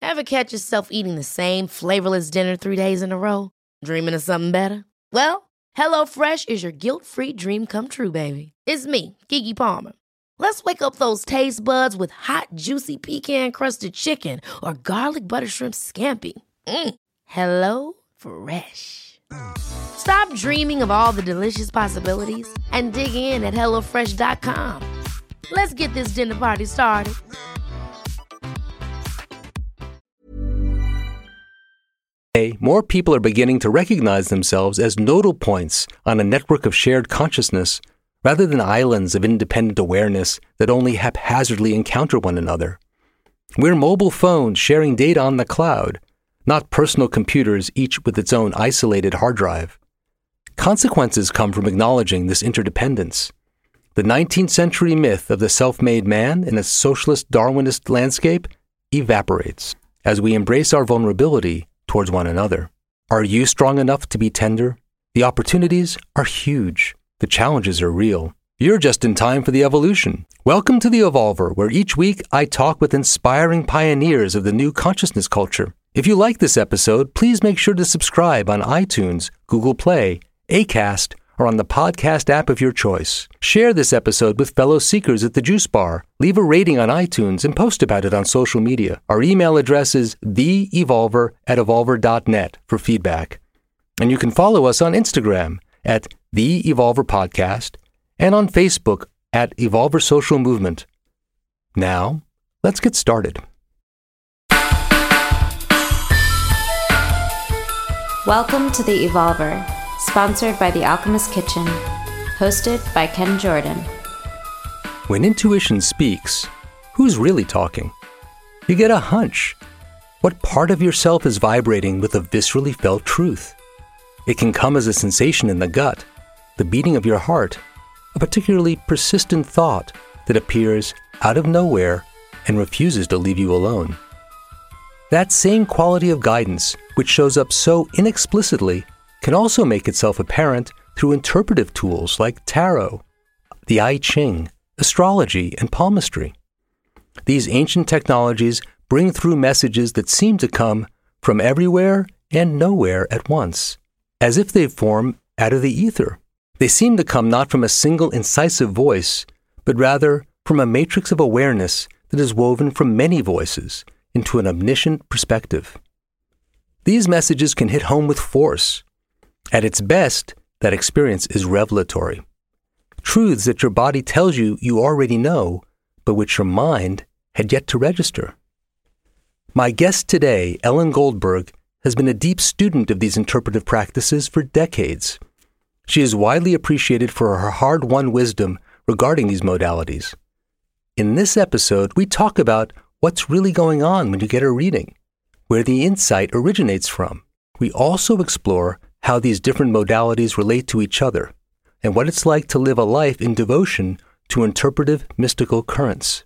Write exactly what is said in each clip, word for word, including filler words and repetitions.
Ever catch yourself eating the same flavorless dinner three days in a row? Dreaming of something better? Well, HelloFresh is your guilt-free dream come true, baby. It's me, Keke Palmer. Let's wake up those taste buds with hot, juicy pecan-crusted chicken or garlic butter shrimp scampi. Mm. Hello Fresh. Stop dreaming of all the delicious possibilities and dig in at hello fresh dot com. Let's get this dinner party started. More people are beginning to recognize themselves as nodal points on a network of shared consciousness, rather than islands of independent awareness that only haphazardly encounter one another. We're mobile phones sharing data on the cloud, not personal computers, each with its own isolated hard drive. Consequences come from acknowledging this interdependence. The nineteenth century myth of the self-made man in a socialist Darwinist landscape evaporates as we embrace our vulnerability towards one another. Are you strong enough to be tender? The opportunities are huge. The challenges are real. You're just in time for the evolution. Welcome to The Evolver, where each week I talk with inspiring pioneers of the new consciousness culture. If you like this episode, please make sure to subscribe on iTunes, Google Play, Acast, or on the podcast app of your choice. Share this episode with fellow seekers at the Juice Bar. Leave a rating on iTunes and post about it on social media. Our email address is the evolver at evolver dot net for feedback. And you can follow us on Instagram at The Evolver Podcast and on Facebook at Evolver Social Movement. Now, let's get started. Welcome to The Evolver, sponsored by The Alchemist Kitchen, hosted by Ken Jordan. When intuition speaks, who's really talking? You get a hunch. What part of yourself is vibrating with a viscerally felt truth? It can come as a sensation in the gut, the beating of your heart, a particularly persistent thought that appears out of nowhere and refuses to leave you alone. That same quality of guidance, which shows up so inexplicitly, can also make itself apparent through interpretive tools like tarot, the I Ching, astrology, and palmistry. These ancient technologies bring through messages that seem to come from everywhere and nowhere at once, as if they form out of the ether. They seem to come not from a single incisive voice, but rather from a matrix of awareness that is woven from many voices into an omniscient perspective. These messages can hit home with force. At its best, that experience is revelatory. Truths that your body tells you you already know, but which your mind had yet to register. My guest today, Ellen Goldberg, has been a deep student of these interpretive practices for decades. She is widely appreciated for her hard-won wisdom regarding these modalities. In this episode, we talk about what's really going on when you get a reading, where the insight originates from. We also explore how these different modalities relate to each other, and what it's like to live a life in devotion to interpretive mystical currents.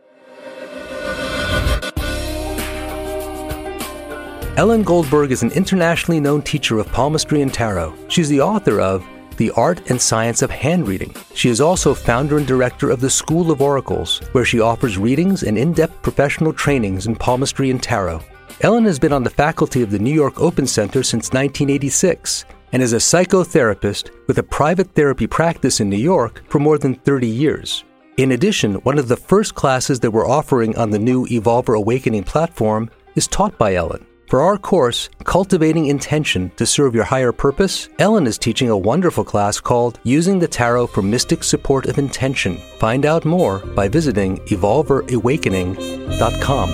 Ellen Goldberg is an internationally known teacher of palmistry and tarot. She's the author of The Art and Science of Hand Reading. She is also founder and director of the School of Oracles, where she offers readings and in-depth professional trainings in palmistry and tarot. Ellen has been on the faculty of the New York Open Center since nineteen eighty-six and is a psychotherapist with a private therapy practice in New York for more than thirty years. In addition, one of the first classes that we're offering on the new Evolver Awakening platform is taught by Ellen. For our course, Cultivating Intention to Serve Your Higher Purpose, Ellen is teaching a wonderful class called Using the Tarot for Mystic Support of Intention. Find out more by visiting evolver awakening dot com.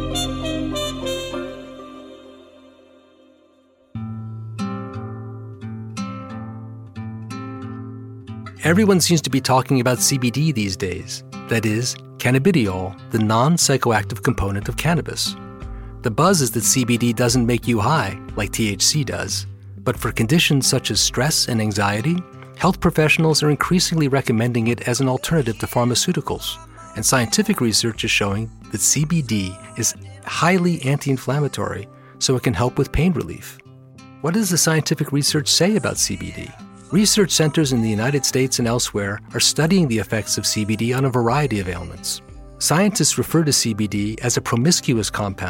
Everyone seems to be talking about C B D these days, that is, cannabidiol, the non-psychoactive component of cannabis. The buzz is that C B D doesn't make you high, like T H C does. But for conditions such as stress and anxiety, health professionals are increasingly recommending it as an alternative to pharmaceuticals. And scientific research is showing that C B D is highly anti-inflammatory, so it can help with pain relief. What does the scientific research say about C B D? Research centers in the United States and elsewhere are studying the effects of C B D on a variety of ailments. Scientists refer to C B D as a promiscuous compound,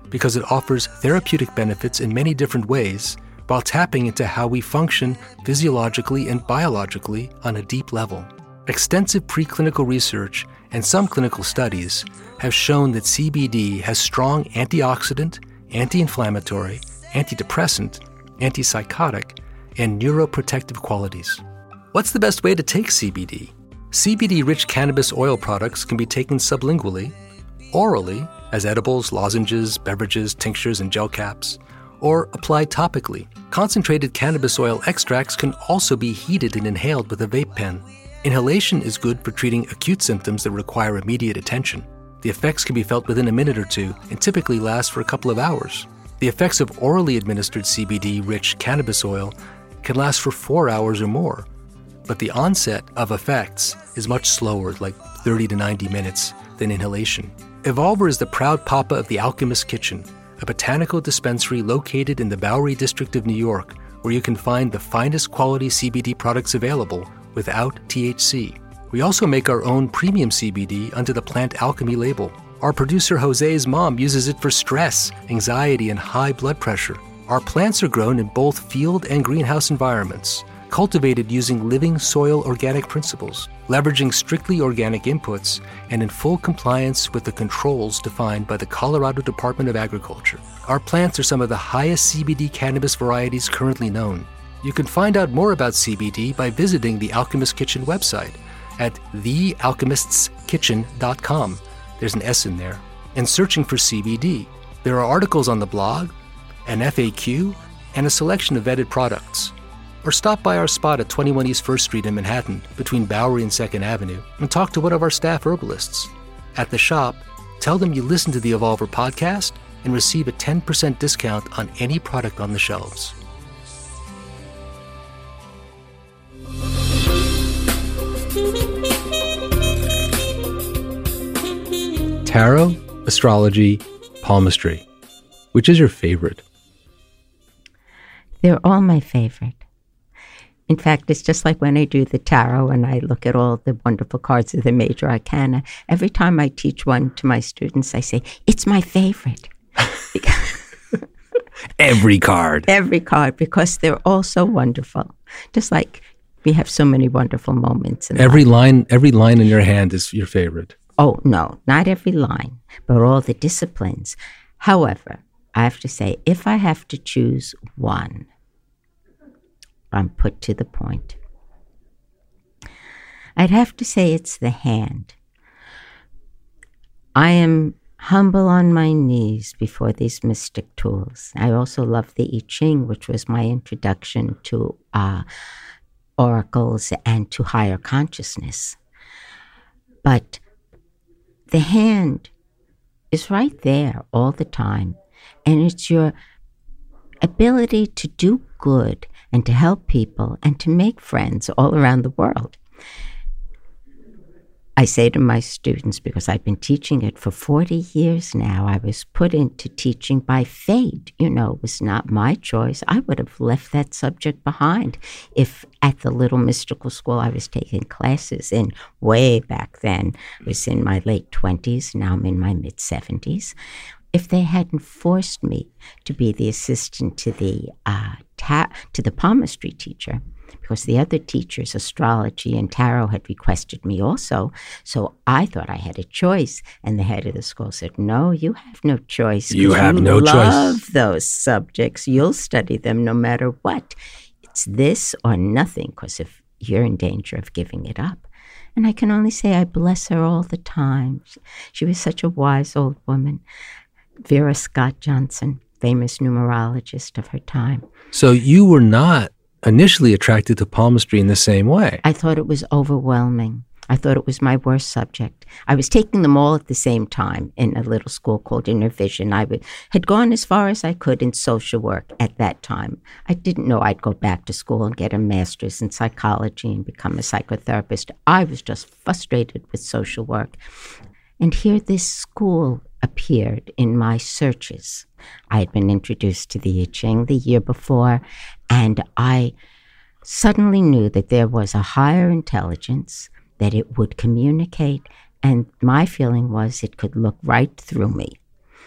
because it offers therapeutic benefits in many different ways while tapping into how we function physiologically and biologically on a deep level. Extensive preclinical research and some clinical studies have shown that C B D has strong antioxidant, anti-inflammatory, antidepressant, antipsychotic, and neuroprotective qualities. What's the best way to take C B D? C B D-rich cannabis oil products can be taken sublingually, orally, as edibles, lozenges, beverages, tinctures, and gel caps, or applied topically. Concentrated cannabis oil extracts can also be heated and inhaled with a vape pen. Inhalation is good for treating acute symptoms that require immediate attention. The effects can be felt within a minute or two and typically last for a couple of hours. The effects of orally administered C B D-rich cannabis oil can last for four hours or more, but the onset of effects is much slower, like thirty to ninety minutes, than inhalation. Evolver is the proud papa of the Alchemist Kitchen, a botanical dispensary located in the Bowery district of New York, where you can find the finest quality C B D products available without T H C. We also make our own premium C B D under the Plant Alchemy label. Our producer Jose's mom uses it for stress, anxiety, and high blood pressure. Our plants are grown in both field and greenhouse environments, cultivated using living soil organic principles, leveraging strictly organic inputs, and in full compliance with the controls defined by the Colorado Department of Agriculture. Our plants are some of the highest C B D cannabis varieties currently known. You can find out more about C B D by visiting the Alchemist Kitchen website at the alchemists kitchen dot com. There's an S in there. And searching for C B D. There are articles on the blog, an F A Q, and a selection of vetted products. Or stop by our spot at twenty-one East First Street in Manhattan, between Bowery and second Avenue, and talk to one of our staff herbalists. At the shop, tell them you listen to the Evolver podcast and receive a ten percent discount on any product on the shelves. Tarot, astrology, palmistry. Which is your favorite? They're all my favorite. In fact, it's just like when I do the tarot and I look at all the wonderful cards of the major arcana. Every time I teach one to my students, I say, it's my favorite. Every card. Every card, because they're all so wonderful. Just like we have so many wonderful moments. In every life. line, every line in your hand is your favorite. Oh, no, not every line, but all the disciplines. However, I have to say, if I have to choose one, I'm put to the point. I'd have to say it's the hand. I am humble on my knees before these mystic tools. I also love the I Ching, which was my introduction to uh, oracles and to higher consciousness. But the hand is right there all the time, and it's your ability to do good and to help people and to make friends all around the world. I say to my students, because I've been teaching it for forty years now, I was put into teaching by fate. You know, it was not my choice. I would have left that subject behind if at the little mystical school I was taking classes in way back then. I was in my late twenties, now I'm in my mid-seventies. If they hadn't forced me to be the assistant to the uh, ta- to the palmistry teacher, because the other teachers, astrology and tarot, had requested me also. So I thought I had a choice. And the head of the school said, no, you have no choice. You have you no choice. You love those subjects. You'll study them no matter what. It's this or nothing, because if you're in danger of giving it up. And I can only say I bless her all the time. She was such a wise old woman. Vera Scott Johnson, famous numerologist of her time. So you were not initially attracted to palmistry in the same way. I thought it was overwhelming. I thought it was my worst subject. I was taking them all at the same time in a little school called Inner Vision. I would, had gone as far as I could in social work at that time. I didn't know I'd go back to school and get a master's in psychology and become a psychotherapist. I was just frustrated with social work. And here this school appeared in my searches. I had been introduced to the I Ching the year before, and I suddenly knew that there was a higher intelligence, that it would communicate, and my feeling was it could look right through me.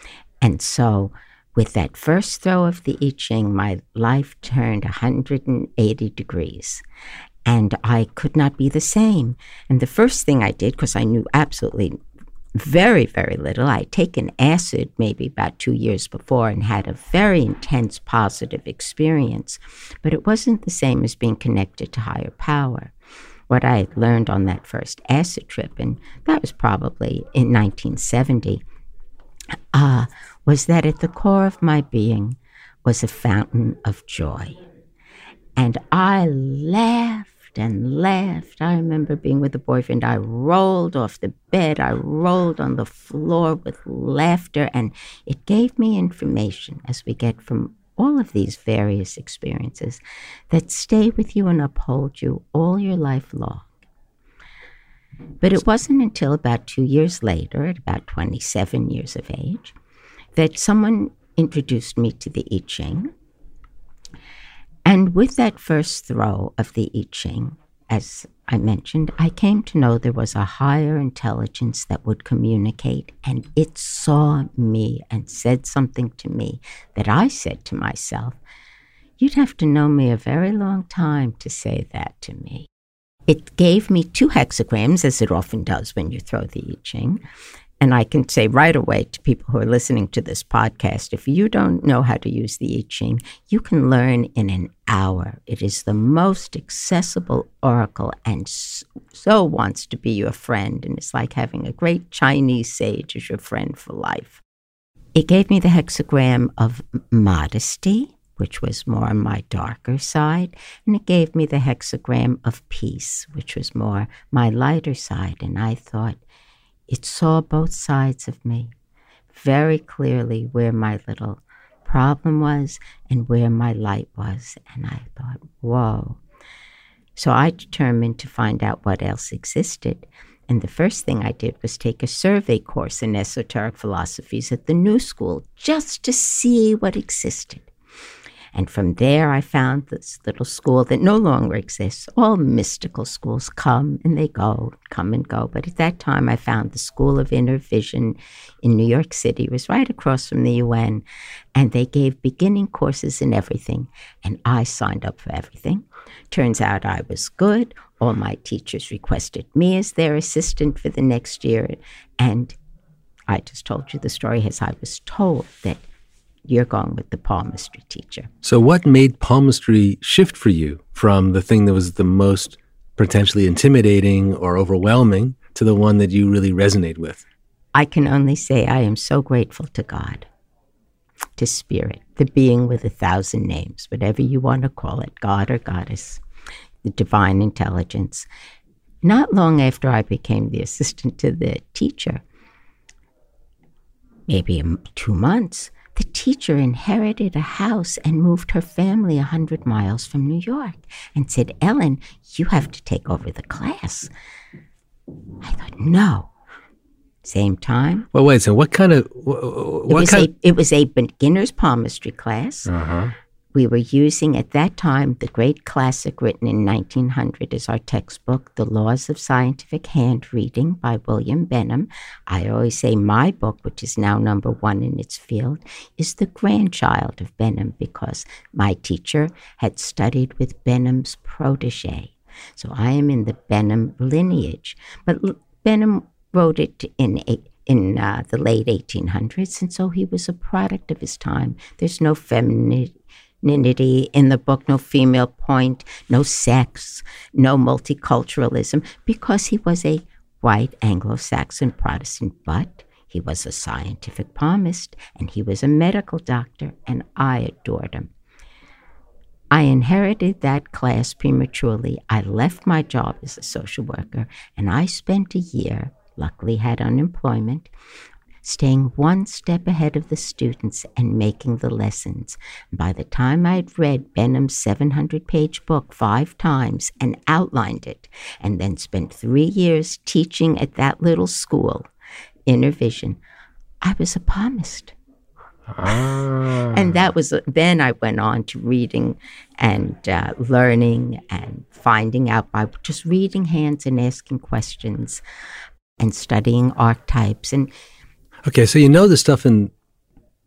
And so with that first throw of the I Ching, my life turned one hundred eighty degrees. And I could not be the same. And the first thing I did, because I knew absolutely very, very little, I'd taken acid maybe about two years before and had a very intense positive experience. But it wasn't the same as being connected to higher power. What I had learned on that first acid trip, and that was probably in nineteen seventy, uh, was that at the core of my being was a fountain of joy. And I laughed and laughed. I remember being with a boyfriend. I rolled off the bed. I rolled on the floor with laughter. And it gave me information, as we get from all of these various experiences, that stay with you and uphold you all your life long. But it wasn't until about two years later, at about twenty-seven years of age, that someone introduced me to the I Ching. And with that first throw of the I Ching, as I mentioned, I came to know there was a higher intelligence that would communicate, and it saw me and said something to me that I said to myself, you'd have to know me a very long time to say that to me. It gave me two hexagrams, as it often does when you throw the I Ching. And I can say right away to people who are listening to this podcast, if you don't know how to use the I Ching, you can learn in an hour. It is the most accessible oracle and so wants to be your friend. And it's like having a great Chinese sage as your friend for life. It gave me the hexagram of modesty, which was more on my darker side. And it gave me the hexagram of peace, which was more my lighter side. And I thought, it saw both sides of me very clearly, where my little problem was and where my light was. And I thought, whoa. So I determined to find out what else existed. And the first thing I did was take a survey course in esoteric philosophies at the New School, just to see what existed. And from there, I found this little school that no longer exists. All mystical schools come and they go, come and go. But at that time, I found the School of Inner Vision in New York City. It was right across from the U N. And they gave beginning courses in everything. And I signed up for everything. Turns out I was good. All my teachers requested me as their assistant for the next year. And I just told you the story as I was told that you're going with the palmistry teacher. So what made palmistry shift for you from the thing that was the most potentially intimidating or overwhelming to the one that you really resonate with? I can only say I am so grateful to God, to Spirit, the being with a thousand names, whatever you want to call it, God or Goddess, the divine intelligence. Not long after I became the assistant to the teacher, maybe two months, the teacher inherited a house and moved her family one hundred miles from New York and said, Ellen, you have to take over the class. I thought, no. Same time. Well, wait, so what kind of... What it, was kind a, it was a beginner's palmistry class. Uh-huh. We were using, at that time, the great classic written in nineteen hundred as our textbook, The Laws of Scientific Handreading by William Benham. I always say my book, which is now number one in its field, is the grandchild of Benham because my teacher had studied with Benham's protege. So I am in the Benham lineage. But Benham wrote it in a in uh, the late eighteen hundreds, and so he was a product of his time. There's no femininity in the book, no female point, no sex, no multiculturalism, because he was a white Anglo-Saxon Protestant, but he was a scientific palmist, and he was a medical doctor, and I adored him. I inherited that class prematurely. I left my job as a social worker, and I spent a year, luckily had unemployment, staying one step ahead of the students and making the lessons. By the time I'd read Benham's seven hundred page book five times and outlined it, and then spent three years teaching at that little school, Inner Vision, I was a palmist. Ah. And that was, then I went on to reading and uh, learning and finding out by just reading hands and asking questions and studying archetypes. And okay, so you know the stuff in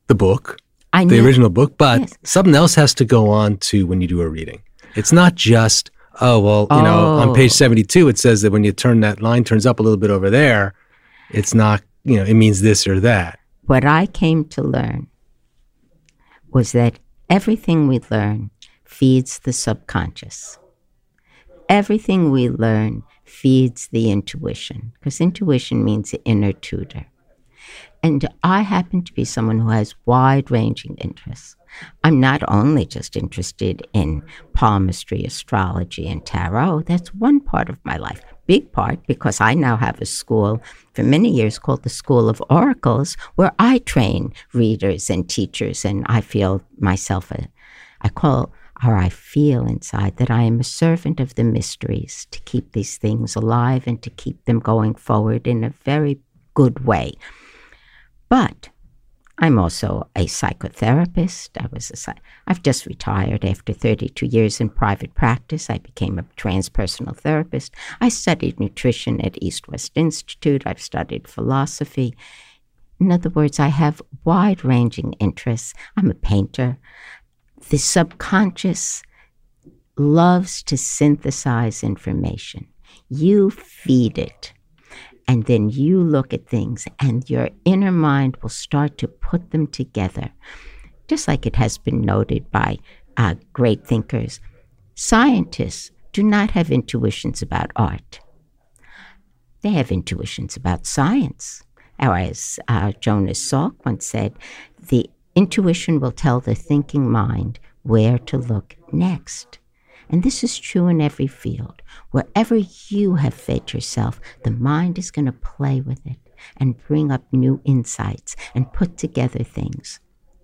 the book, I the knew, original book, but yes. something else has to go on to when you do a reading. It's not just, oh, well, you oh. know, on page seventy-two, it says that when you turn that line turns up a little bit over there, it's not, you know, it means this or that. What I came to learn was that everything we learn feeds the subconscious. Everything we learn feeds the intuition, because intuition means the inner tutor. And I happen to be someone who has wide-ranging interests. I'm not only just interested in palmistry, astrology, and tarot. That's one part of my life. Big part, because I now have a school for many years called the School of Oracles, where I train readers and teachers, and I feel myself a, I call, or I feel inside that I am a servant of the mysteries to keep these things alive and to keep them going forward in a very good way. But I'm also a psychotherapist. I was a, I've just retired after thirty-two years in private practice. I became a transpersonal therapist. I studied nutrition at East West Institute. I've studied philosophy. In other words, I have wide-ranging interests. I'm a painter. The subconscious loves to synthesize information. You feed it. And then you look at things and your inner mind will start to put them together. Just like it has been noted by uh, great thinkers, scientists do not have intuitions about art. They have intuitions about science. Or as uh, Jonas Salk once said, the intuition will tell the thinking mind where to look next. And this is true in every field. Wherever you have fed yourself, the mind is going to play with it and bring up new insights and put together things.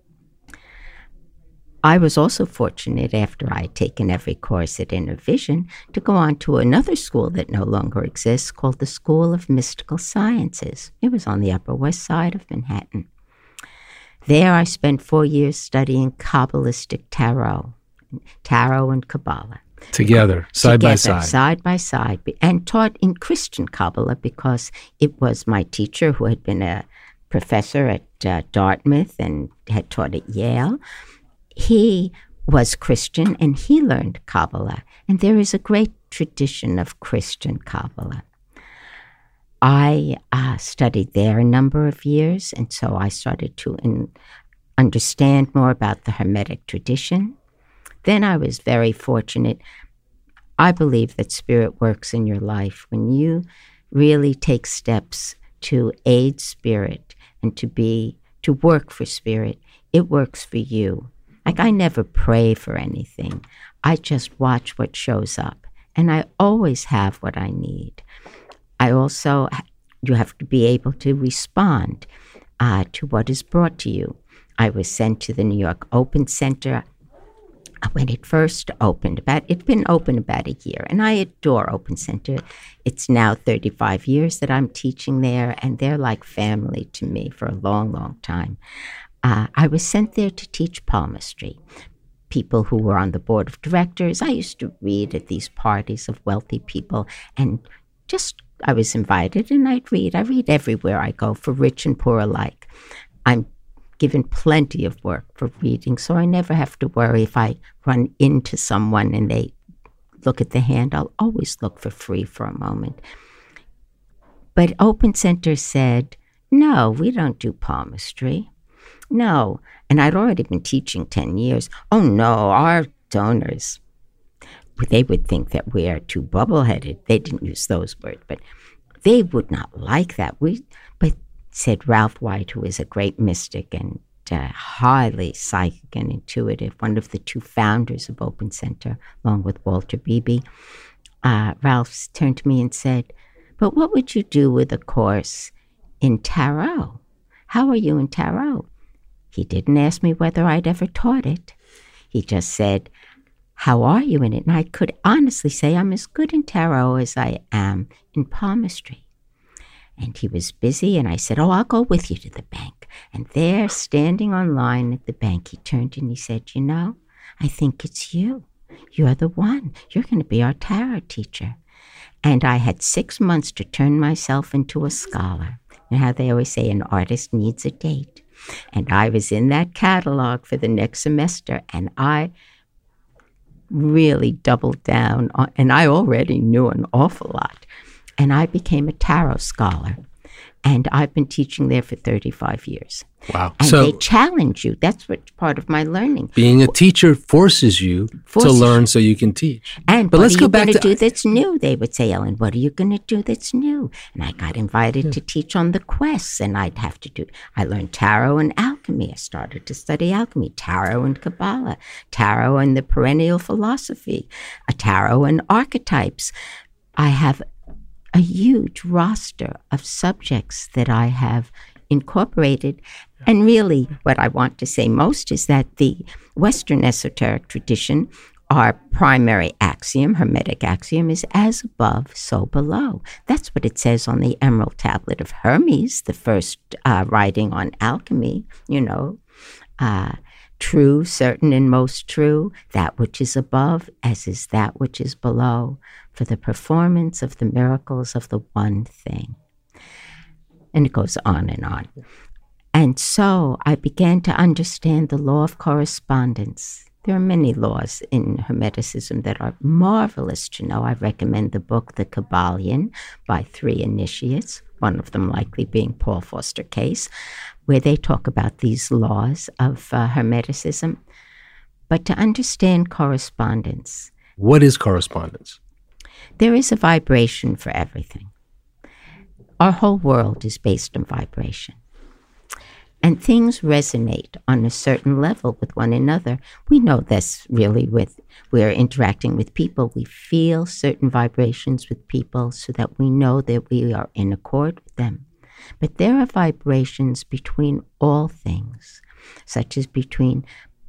I was also fortunate, after I had taken every course at Inner Vision, to go on to another school that no longer exists called the School of Mystical Sciences. It was on the Upper West Side of Manhattan. There I spent four years studying Kabbalistic tarot. Tarot and Kabbalah. Together, side Together, by side. side by side, and taught in Christian Kabbalah because it was my teacher who had been a professor at uh, Dartmouth and had taught at Yale. He was Christian and he learned Kabbalah, and there is a great tradition of Christian Kabbalah. I uh, studied there a number of years, and so I started to in, understand more about the Hermetic tradition. Then I was very fortunate. I believe that spirit works in your life when you really take steps to aid spirit and to be, to work for spirit. It works for you. Like I never pray for anything. I just watch what shows up, and I always have what I need. I also, you have to be able to respond uh, to what is brought to you. I was sent to the New York Open Center when it first opened. About It'd been open about a year, and I adore Open Center. It's now thirty-five years that I'm teaching there, and they're like family to me for a long, long time. Uh, I was sent there to teach palmistry. People who were on the board of directors, I used to read at these parties of wealthy people, and just, I was invited, and I'd read. I read everywhere I go, for rich and poor alike. I'm given plenty of work for reading, so I never have to worry if I run into someone and they look at the hand. I'll always look for free for a moment. But Open Center said, no, we don't do palmistry. No. And I'd already been teaching ten years. Oh, no, our donors, they would think that we are too bubble-headed. They didn't use those words, but they would not like that. We, but said Ralph White, who is a great mystic and uh, highly psychic and intuitive, one of the two founders of Open Center, along with Walter Beebe. Uh, Ralph turned to me and said, but what would you do with a course in tarot? How are you in tarot? He didn't ask me whether I'd ever taught it. He just said, how are you in it? And I could honestly say I'm as good in tarot as I am in palmistry. And he was busy, and I said, oh, I'll go with you to the bank. And there, standing on line at the bank, he turned and he said, you know, I think it's you. You're the one. You're going to be our tarot teacher. And I had six months to turn myself into a scholar. You know how they always say an artist needs a date. And I was in that catalog for the next semester, and I really doubled down on, and I already knew an awful lot. And I became a tarot scholar. And I've been teaching there for thirty-five years. Wow. And so they challenge you. That's what part of my learning. Being a teacher forces you Forces to learn so you can teach. And but what let's are go you back going to to do that's new? They would say, Ellen, what are you going to do that's new? And I got invited Yeah. to teach on the quests, and I'd have to do, I learned tarot and alchemy. I started to study alchemy, tarot and Kabbalah, tarot and the perennial philosophy, a tarot and archetypes. I have a huge roster of subjects that I have incorporated. And really, what I want to say most is that the Western esoteric tradition, our primary axiom, Hermetic axiom, is as above, so below. That's what it says on the Emerald Tablet of Hermes, the first uh, writing on alchemy, you know. Uh, true, certain, and most true, that which is above, as is that which is below, for the performance of the miracles of the one thing. And it goes on and on. And so I began to understand the law of correspondence. There are many laws in Hermeticism that are marvelous to know. I recommend the book, The Kybalion, by three initiates, one of them likely being Paul Foster Case, where they talk about these laws of uh, Hermeticism. But to understand correspondence. What is correspondence? There is a vibration for everything. Our whole world is based on vibration. And things resonate on a certain level with one another. We know this really with, we're interacting with people. We feel certain vibrations with people so that we know that we are in accord with them. But there are vibrations between all things, such as between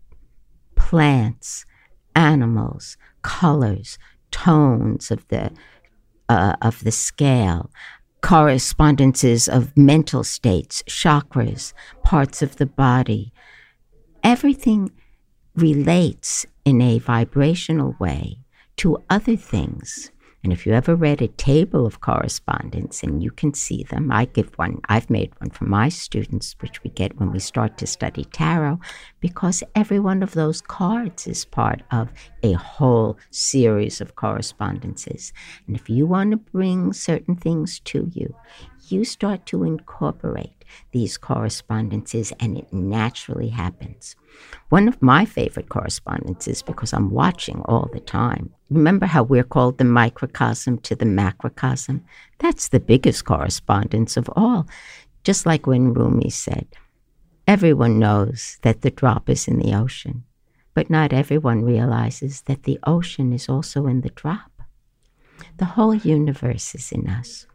plants, animals, colors, tones of the uh, of the scale, correspondences of mental states, chakras, parts of the body. Everything relates in a vibrational way to other things. And if you ever read a table of correspondence, and you can see them, I give one, I've made one for my students, which we get when we start to study tarot, because every one of those cards is part of a whole series of correspondences. And if you want to bring certain things to you, you start to incorporate these correspondences, and it naturally happens. One of my favorite correspondences, because I'm watching all the time, remember how we're called the microcosm to the macrocosm? That's the biggest correspondence of all. Just like when Rumi said, everyone knows that the drop is in the ocean, but not everyone realizes that the ocean is also in the drop. The whole universe is in us.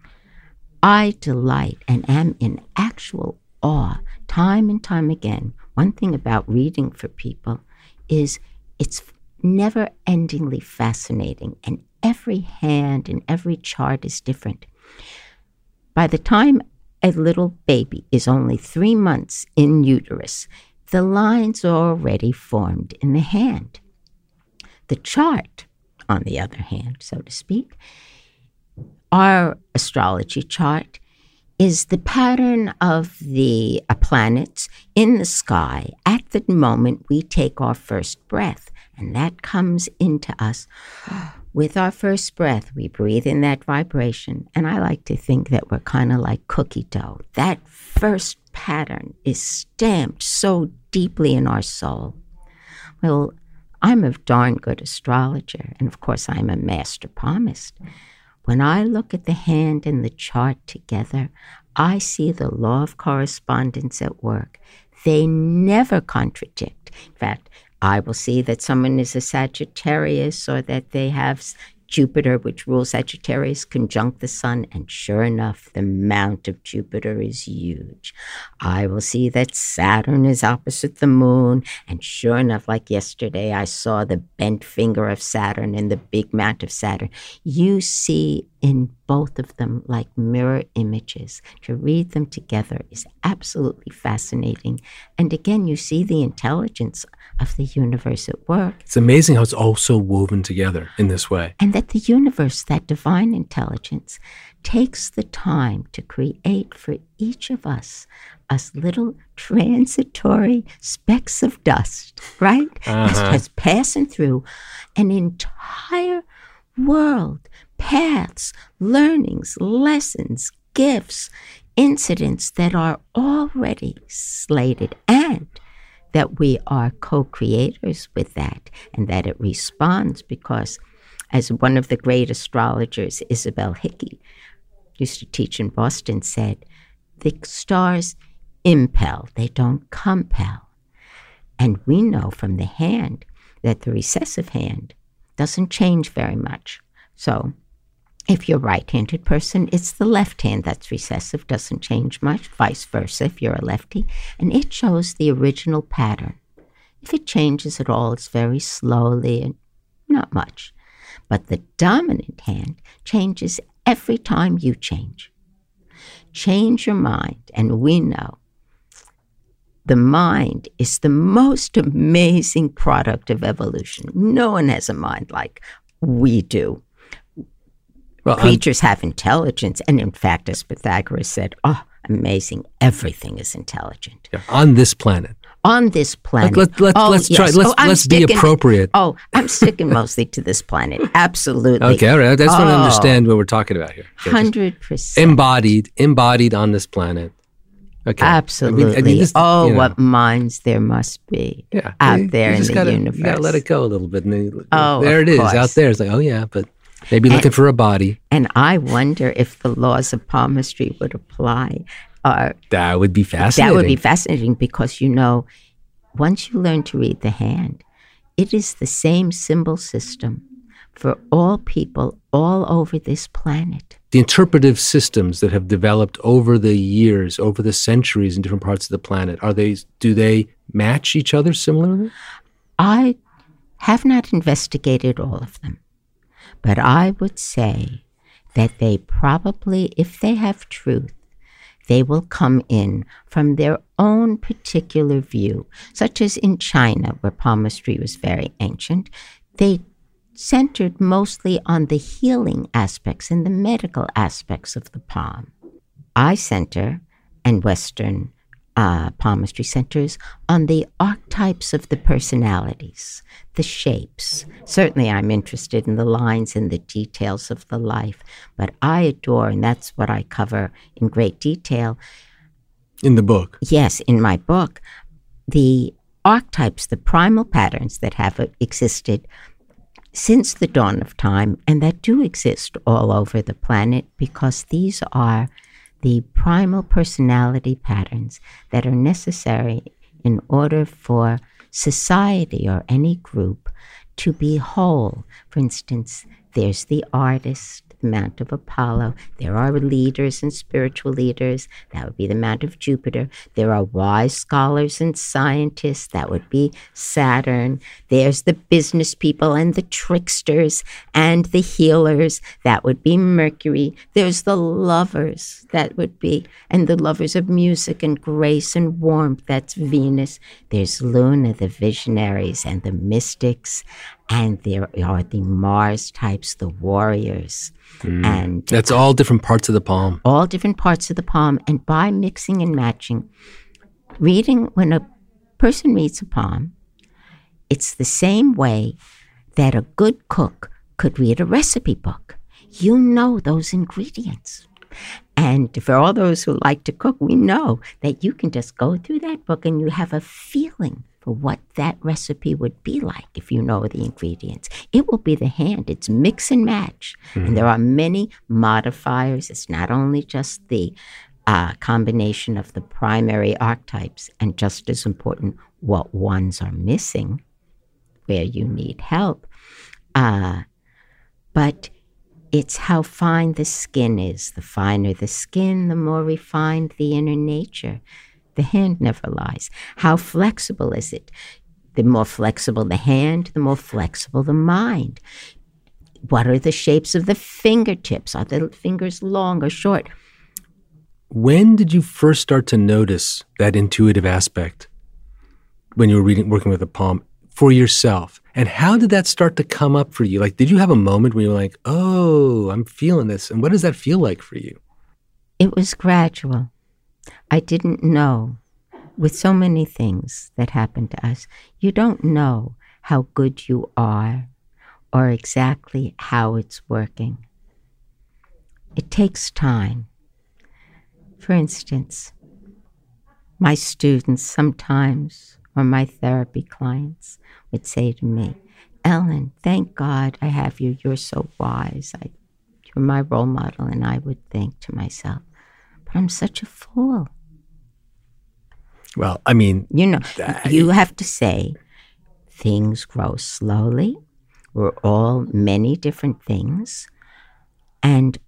I delight and am in actual awe time and time again. One thing about reading for people is it's never-endingly fascinating, and every hand and every chart is different. By the time a little baby is only three months in uterus, the lines are already formed in the hand. The chart, on the other hand, so to speak, our astrology chart is the pattern of the uh, planets in the sky at the moment we take our first breath. And that comes into us with our first breath. We breathe in that vibration. And I like to think that we're kind of like cookie dough. That first pattern is stamped so deeply in our soul. Well, I'm a darn good astrologer. And of course, I'm a master palmist. When I look at the hand and the chart together, I see the law of correspondence at work. They never contradict. In fact, I will see that someone is a Sagittarius, or that they have Jupiter, which rules Sagittarius, conjunct the sun, and sure enough, the mount of Jupiter is huge. I will see that Saturn is opposite the moon, and sure enough, like yesterday, I saw the bent finger of Saturn and the big mount of Saturn. You see in both of them like mirror images. To read them together is absolutely fascinating. And again, you see the intelligence of the universe at work. It's amazing how it's all so woven together in this way. And that the universe, that divine intelligence, takes the time to create for each of us us little transitory specks of dust, right? Uh-huh. It's just passing through an entire world, paths, learnings, lessons, gifts, incidents that are already slated, and that we are co-creators with that, and that it responds because, as one of the great astrologers, Isabel Hickey, used to teach in Boston, said, the stars impel, they don't compel. And we know from the hand that the recessive hand doesn't change very much. So if you're a right-handed person, it's the left hand that's recessive, doesn't change much, vice versa if you're a lefty. And it shows the original pattern. If it changes at all, it's very slowly and not much. But the dominant hand changes every time you change. Change your mind, and we know the mind is the most amazing product of evolution. No one has a mind like we do. Well, creatures I'm, have intelligence, and in fact, as Pythagoras said, oh, amazing, everything is intelligent. Yeah, on this planet. On this planet. Like, let, let, oh, let's yes. try. Let's, oh, let's sticking, be appropriate. Oh, I'm sticking mostly to this planet. Absolutely. Okay, all right. I just oh, want to understand what we're talking about here. Okay, one hundred percent. Embodied, embodied on this planet. Okay. Absolutely. I mean, I mean, this, oh, you know, what minds there must be yeah, out you, there you in the gotta, universe. You got to let it go a little bit. And then, oh, there it course. is out there. It's like, oh, yeah, but maybe looking and, for a body. And I wonder if the laws of palmistry would apply. Uh, that would be fascinating. That would be fascinating because, you know, once you learn to read the hand, it is the same symbol system for all people all over this planet. The interpretive systems that have developed over the years, over the centuries in different parts of the planet, are they? Do they match each other similarly? I have not investigated all of them, but I would say that they probably, if they have truth, they will come in from their own particular view, such as in China, where palmistry was very ancient. They centered mostly on the healing aspects and the medical aspects of the palm. I center, and Western uh, palmistry centers, on the archetypes of the personalities, the shapes. Certainly I'm interested in the lines and the details of the life, but I adore, and that's what I cover in great detail. In the book? Yes, in my book, the archetypes, the primal patterns that have existed since the dawn of time, and that do exist all over the planet, because these are the primal personality patterns that are necessary in order for society or any group to be whole. For instance, there's the artist, the Mount of Apollo. There are leaders and spiritual leaders. That would be the Mount of Jupiter. There are wise scholars and scientists. That would be Saturn. There's the business people and the tricksters and the healers. That would be Mercury. There's the lovers. That would be, and the lovers of music and grace and warmth. That's Venus. There's Luna, the visionaries and the mystics. And there are the Mars types, the warriors. Mm. And that's all different parts of the palm. All different parts of the palm. And by mixing and matching, reading, when a person reads a palm, it's the same way that a good cook could read a recipe book. You know those ingredients. And for all those who like to cook, we know that you can just go through that book and you have a feeling for what that recipe would be like if you know the ingredients. It will be the hand. It's mix and match. Mm-hmm. And there are many modifiers. It's not only just the uh, combination of the primary archetypes, and just as important, what ones are missing, where you need help. Uh, but it's how fine the skin is. The finer the skin, the more refined the inner nature. The hand never lies. How flexible is it? The more flexible the hand, the more flexible the mind. What are the shapes of the fingertips? Are the fingers long or short? When did you first start to notice that intuitive aspect when you were reading, working with the palm for yourself? And how did that start to come up for you? Like, did you have a moment where you were like, oh, I'm feeling this? And what does that feel like for you? It was gradual. I didn't know. With so many things that happen to us, you don't know how good you are or exactly how it's working. It takes time. For instance, my students sometimes, or my therapy clients, would say to me, Ellen, thank God I have you. You're so wise. I, you're my role model. And I would think to myself, but I'm such a fool. Well, I mean, you know, I, you have to say things grow slowly. We're all many different things. And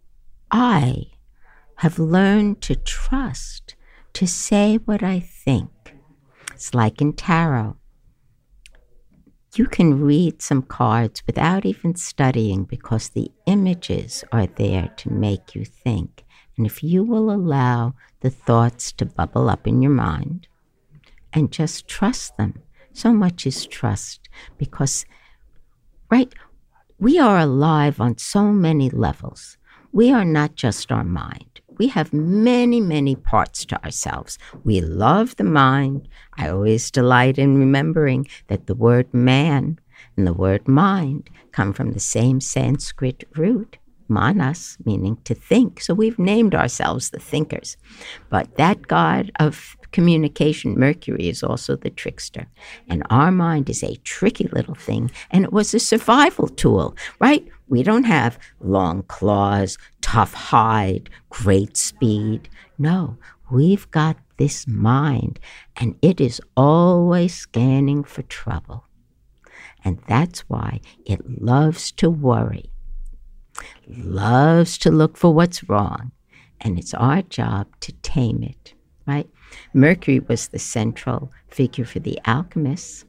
I have learned to trust, to say what I think. It's like in tarot. You can read some cards without even studying because the images are there to make you think. And if you will allow the thoughts to bubble up in your mind and just trust them, so much is trust because, right, we are alive on so many levels. We are not just our mind. We have many, many parts to ourselves. We love the mind. I always delight in remembering that the word man and the word mind come from the same Sanskrit root, manas, meaning to think. So we've named ourselves the thinkers. But that god of communication, Mercury, is also the trickster. And our mind is a tricky little thing, and it was a survival tool, right? We don't have long claws, tough hide, great speed. No, we've got this mind, and it is always scanning for trouble. And that's why it loves to worry, loves to look for what's wrong, and it's our job to tame it, right? Mercury was the central figure for the alchemists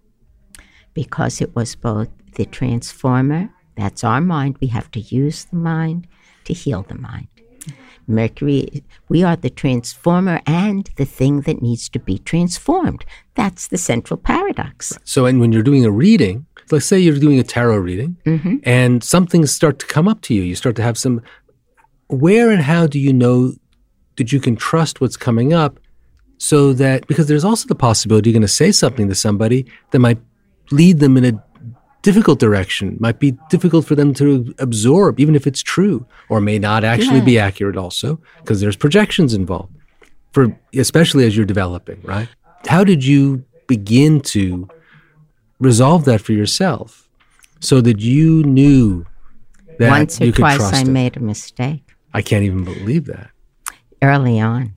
because it was both the transformer, that's our mind, we have to use the mind to heal the mind. Mercury, we are the transformer and the thing that needs to be transformed. That's the central paradox. So and when you're doing a reading, let's say you're doing a tarot reading, mm-hmm. and some things start to come up to you. You start to have some, where and how do you know that you can trust what's coming up so that, because there's also the possibility you're going to say something to somebody that might lead them in a difficult direction, might be difficult for them to absorb, even if it's true, or may not actually yeah. be accurate also, because there's projections involved, for especially as you're developing, right? How did you begin to resolve that for yourself so that you knew that Once or you could twice trust I it? made a mistake. I can't even believe that. Early on.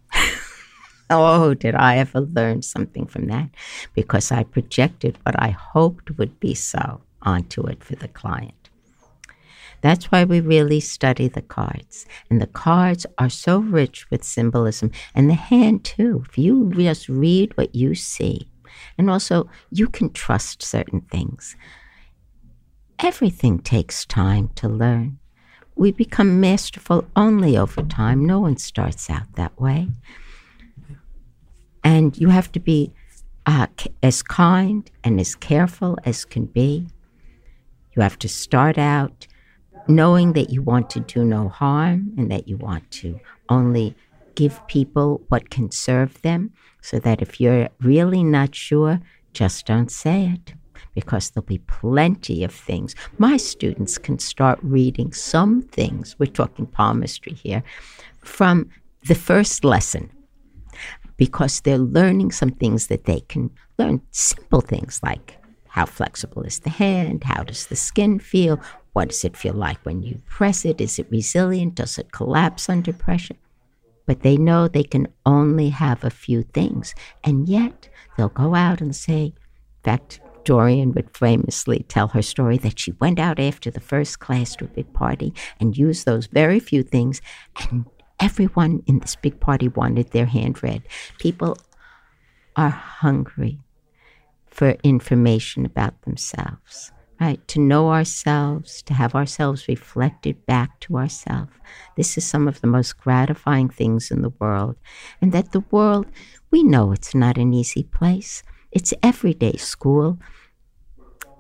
Oh, did I ever learn something from that? Because I projected what I hoped would be so onto it for the client. That's why we really study the cards. And the cards are so rich with symbolism. And the hand, too. If you just read what you see, and also you can trust certain things. Everything takes time to learn. We become masterful only over time. No one starts out that way. And you have to be uh, as kind and as careful as can be. You have to start out knowing that you want to do no harm and that you want to only give people what can serve them, so that if you're really not sure, just don't say it, because there'll be plenty of things. My students can start reading some things, we're talking palmistry here, from the first lesson, because they're learning some things that they can learn, simple things like how flexible is the hand, how does the skin feel, what does it feel like when you press it, is it resilient, does it collapse under pressure? But they know they can only have a few things, and yet they'll go out and say, in fact, Dorian would famously tell her story that she went out after the first class to a big party and used those very few things, and everyone in this big party wanted their hand read. People are hungry for information about themselves, right? To know ourselves, to have ourselves reflected back to ourselves. This is some of the most gratifying things in the world. And that the world, we know it's not an easy place. It's everyday school.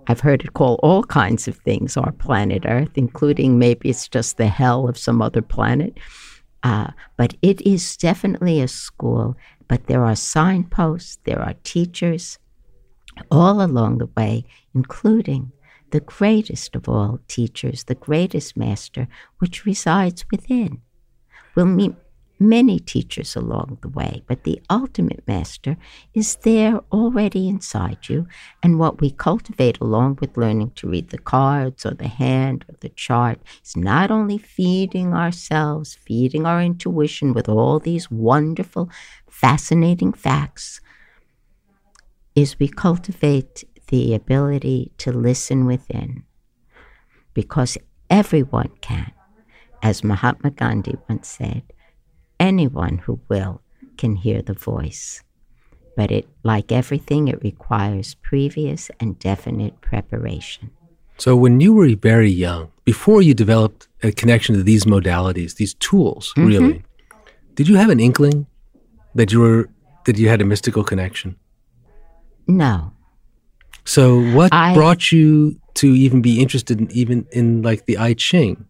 I've heard it call all kinds of things our planet Earth, including maybe it's just the hell of some other planet. Uh, but it is definitely a school. But there are signposts, there are teachers all along the way, including the greatest of all teachers, the greatest master, which resides within. We'll meet many teachers along the way, but the ultimate master is there already inside you. And what we cultivate along with learning to read the cards or the hand or the chart is not only feeding ourselves, feeding our intuition with all these wonderful, fascinating facts, is we cultivate the ability to listen within, because everyone can. As Mahatma Gandhi once said, anyone who will can hear the voice. But it, like everything, it requires previous and definite preparation. So when you were very young, before you developed a connection to these modalities, these tools, mm-hmm. really, did you have an inkling that you were that you had a mystical connection? No. So what I, brought you to even be interested in even in like the I Ching?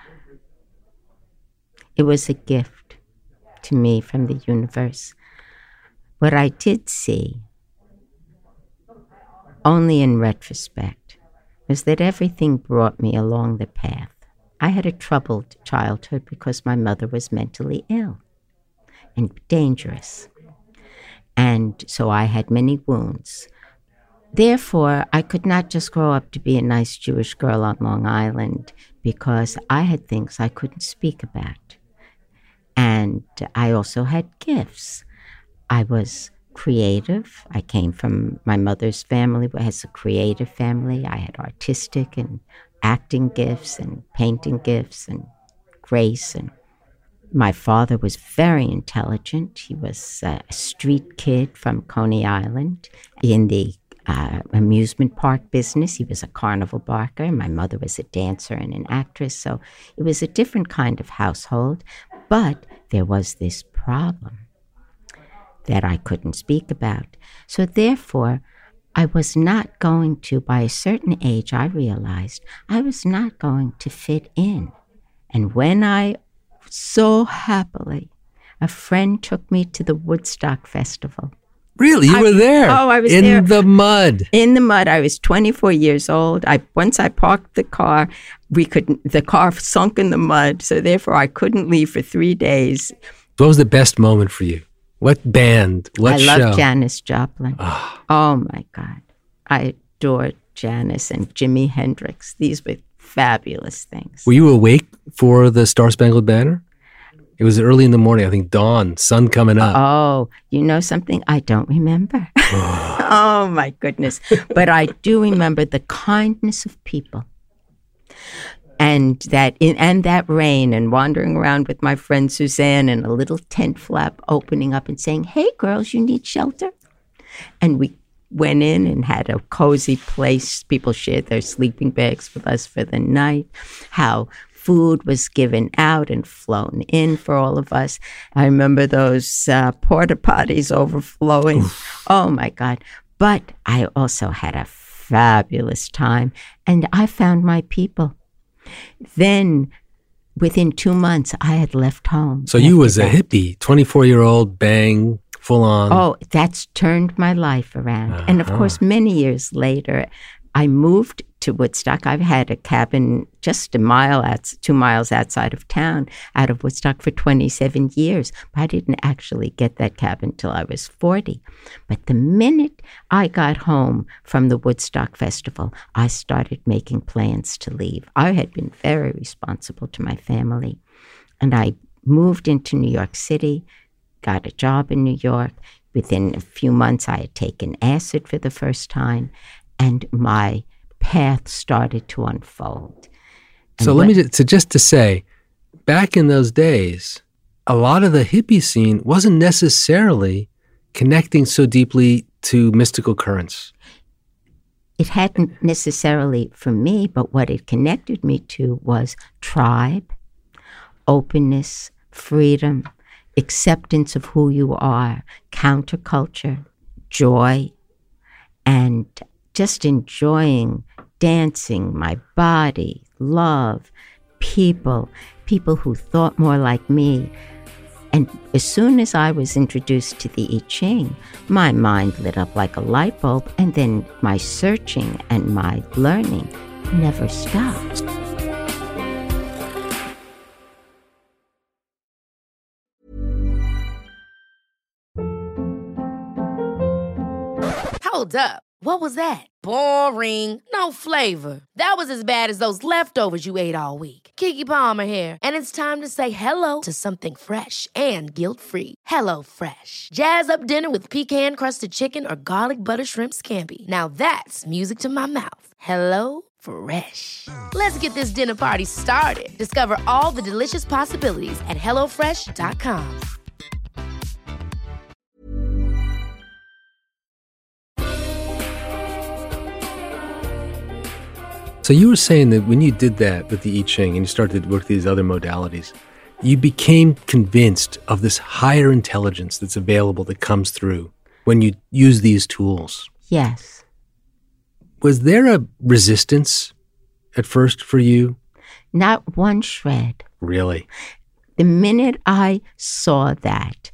It was a gift to me from the universe. What I did see, only in retrospect, was that everything brought me along the path. I had a troubled childhood because my mother was mentally ill and dangerous. And so I had many wounds. Therefore, I could not just grow up to be a nice Jewish girl on Long Island, because I had things I couldn't speak about. And I also had gifts. I was creative. I came from my mother's family, which has a creative family. I had artistic and acting gifts and painting gifts and grace. And my father was very intelligent. He was a street kid from Coney Island in the uh, amusement park business. He was a carnival barker. My mother was a dancer and an actress. So it was a different kind of household. But there was this problem that I couldn't speak about. So therefore, I was not going to, by a certain age, I realized I was not going to fit in. And when I so happily, a friend took me to the Woodstock Festival. Really? You I, were there? Oh, I was in there. In the mud? In the mud. I was twenty-four years old. I Once I parked the car, we couldn't, the car sunk in the mud, so therefore I couldn't leave for three days. What was the best moment for you? What band? What I show? I love Janis Joplin. Oh. oh, my God. I adored Janis and Jimi Hendrix. These were fabulous things. Were you awake for the Star Spangled Banner? It was early in the morning, I think dawn, sun coming up. Oh, you know something? I don't remember. Oh, my goodness. But I do remember the kindness of people. And that in, and that rain, and wandering around with my friend Suzanne and a little tent flap opening up and saying, "Hey, girls, you need shelter?" And we went in and had a cozy place. People shared their sleeping bags with us for the night. How food was given out and flown in for all of us. I remember those uh, porta potties overflowing. Oof. Oh, my God. But I also had a fabulous time, and I found my people. Then, within two months, I had left home. So you was that. a hippie, twenty-four-year-old, bang, full on. Oh, that's turned my life around. Uh-huh. And, of course, many years later, I moved to Woodstock. I've had a cabin just a mile, out, two miles outside of town, out of Woodstock for twenty-seven years. But I didn't actually get that cabin till I was forty. But the minute I got home from the Woodstock Festival, I started making plans to leave. I had been very responsible to my family. And I moved into New York City, got a job in New York. Within a few months, I had taken acid for the first time. And my path started to unfold. And so let when, me just, so just to say, back in those days, a lot of the hippie scene wasn't necessarily connecting so deeply to mystical currents. It hadn't necessarily for me, but what it connected me to was tribe, openness, freedom, acceptance of who you are, counterculture, joy, and just enjoying dancing, my body, love, people, people who thought more like me. And as soon as I was introduced to the I Ching, my mind lit up like a light bulb, and then my searching and my learning never stopped. Hold up. What was that? Boring. No flavor. That was as bad as those leftovers you ate all week. Keke Palmer here, and it's time to say hello to something fresh and guilt-free. Hello Fresh. Jazz up dinner with pecan-crusted chicken or garlic butter shrimp scampi. Now that's music to my mouth. Hello Fresh. Let's get this dinner party started. Discover all the delicious possibilities at hello fresh dot com. So you were saying that when you did that with the I Ching and you started to work these other modalities, you became convinced of this higher intelligence that's available that comes through when you use these tools. Yes. Was there a resistance at first for you? Not one shred. Really? The minute I saw that,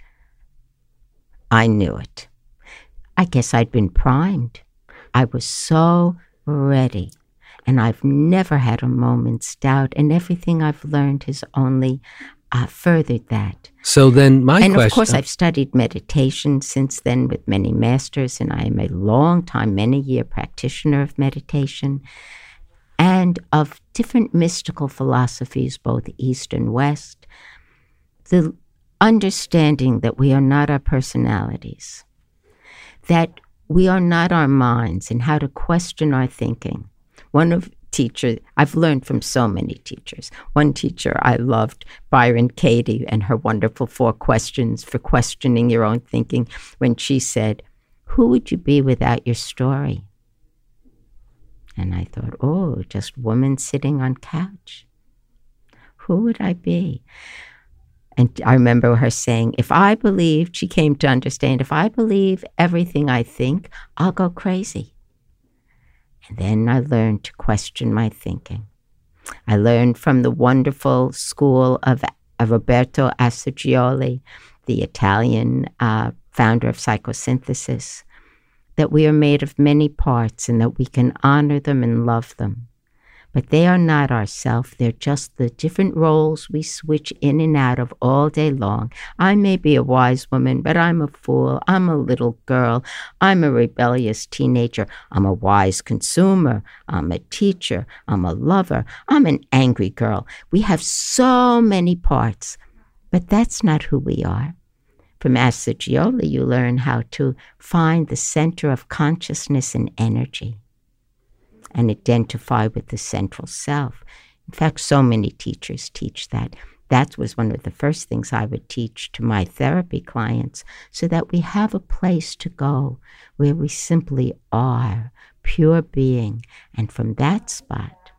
I knew it. I guess I'd been primed. I was so ready. And I've never had a moment's doubt, and everything I've learned has only uh, furthered that. So then my and question... And of course, I've studied meditation since then with many masters, and I am a long time, many-year practitioner of meditation and of different mystical philosophies, both East and West. The understanding that we are not our personalities, that we are not our minds, and how to question our thinking. One of teachers, I've learned from so many teachers. One teacher I loved, Byron Katie, and her wonderful four questions for questioning your own thinking, when she said, who would you be without your story? And I thought, oh, just woman sitting on couch. Who would I be? And I remember her saying, if I believed, she came to understand, if I believe everything I think, I'll go crazy. And then I learned to question my thinking. I learned from the wonderful school of, of Roberto Assagioli, the Italian uh, founder of psychosynthesis, that we are made of many parts and that we can honor them and love them. But they are not ourself. They're just the different roles we switch in and out of all day long. I may be a wise woman, but I'm a fool. I'm a little girl. I'm a rebellious teenager. I'm a wise consumer. I'm a teacher. I'm a lover. I'm an angry girl. We have so many parts, but that's not who we are. From Assagioli, you learn how to find the center of consciousness and energy and identify with the central self. In fact, so many teachers teach that. That was one of the first things I would teach to my therapy clients, so that we have a place to go where we simply are, pure being. And from that spot,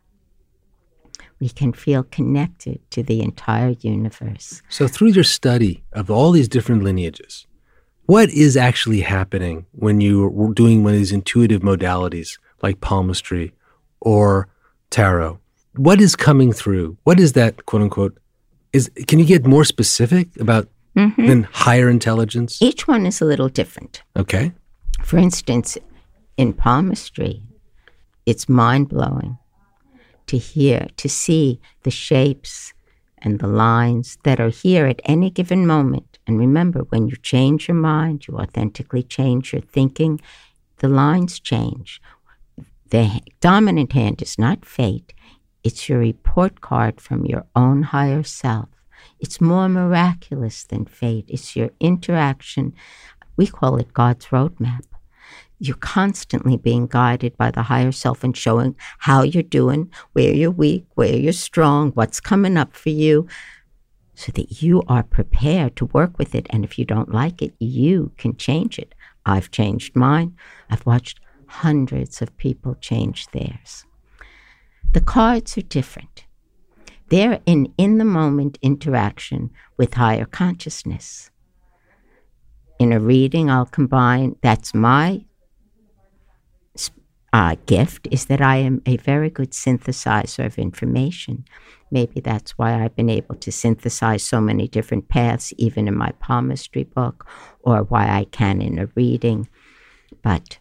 we can feel connected to the entire universe. So through your study of all these different lineages, what is actually happening when you're doing one of these intuitive modalities like palmistry or tarot? What is coming through? What is that, quote unquote? Is can you get more specific about mm-hmm. than higher intelligence? Each one is a little different. Okay. For instance, in palmistry, it's mind-blowing to hear, to see the shapes and the lines that are here at any given moment. And remember, when you change your mind, you authentically change your thinking, the lines change. The dominant hand is not fate. It's your report card from your own higher self. It's more miraculous than fate. It's your interaction. We call it God's roadmap. You're constantly being guided by the higher self and showing how you're doing, where you're weak, where you're strong, what's coming up for you, so that you are prepared to work with it. And if you don't like it, you can change it. I've changed mine. I've watched hundreds of people change theirs. The cards are different. They're in in-the-moment interaction with higher consciousness. In a reading, I'll combine, that's my uh, gift is that I am a very good synthesizer of information. Maybe that's why I've been able to synthesize so many different paths, even in my palmistry book, or why I can in a reading. But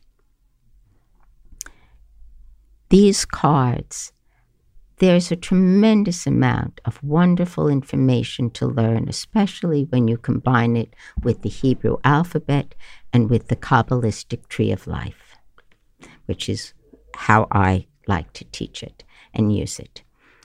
these cards, there's a tremendous amount of wonderful information to learn, especially when you combine it with the Hebrew alphabet and with the Kabbalistic tree of life, which is how I like to teach it and use it.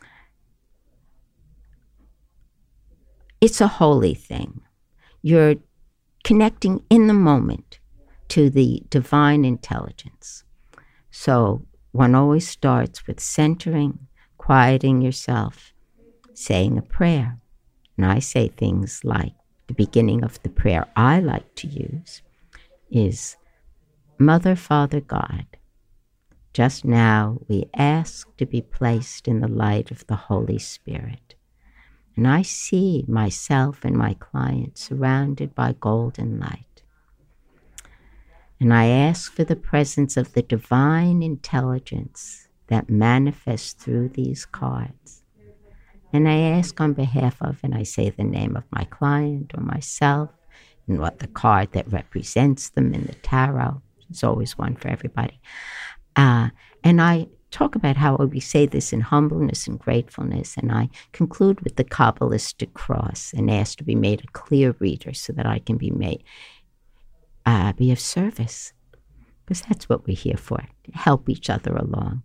It's a holy thing. You're connecting in the moment to the divine intelligence. So one always starts with centering, quieting yourself, saying a prayer. And I say things like, the beginning of the prayer I like to use is, Mother, Father, God, just now we ask to be placed in the light of the Holy Spirit. And I see myself and my client surrounded by golden light. And I ask for the presence of the divine intelligence that manifests through these cards. And I ask on behalf of, and I say the name of my client or myself, and what the card that represents them in the tarot. There's always one for everybody. Uh, and I talk about how we say this in humbleness and gratefulness, and I conclude with the Kabbalistic cross and ask to be made a clear reader so that I can be made, uh, be of service, because that's what we're here for, to help each other along.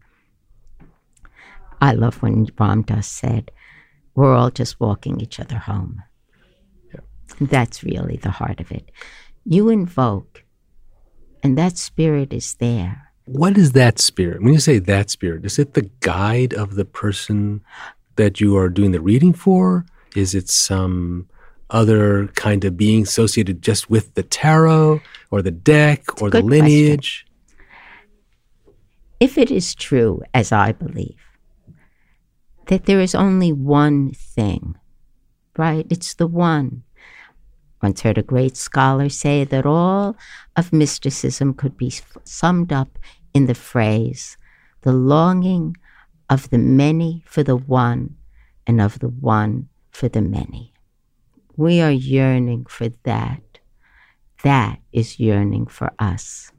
I love when Ram Dass said, we're all just walking each other home. Yeah. That's really the heart of it. You invoke, and that spirit is there. What is that spirit? When you say that spirit, is it the guide of the person that you are doing the reading for? Is it some other kind of being associated just with the tarot or the deck or the lineage? Question. If it is true, as I believe, that there is only one thing, right? It's the one. Once heard a great scholar say that all of mysticism could be summed up in the phrase, the longing of the many for the one and of the one for the many. We are yearning for that. That is yearning for us.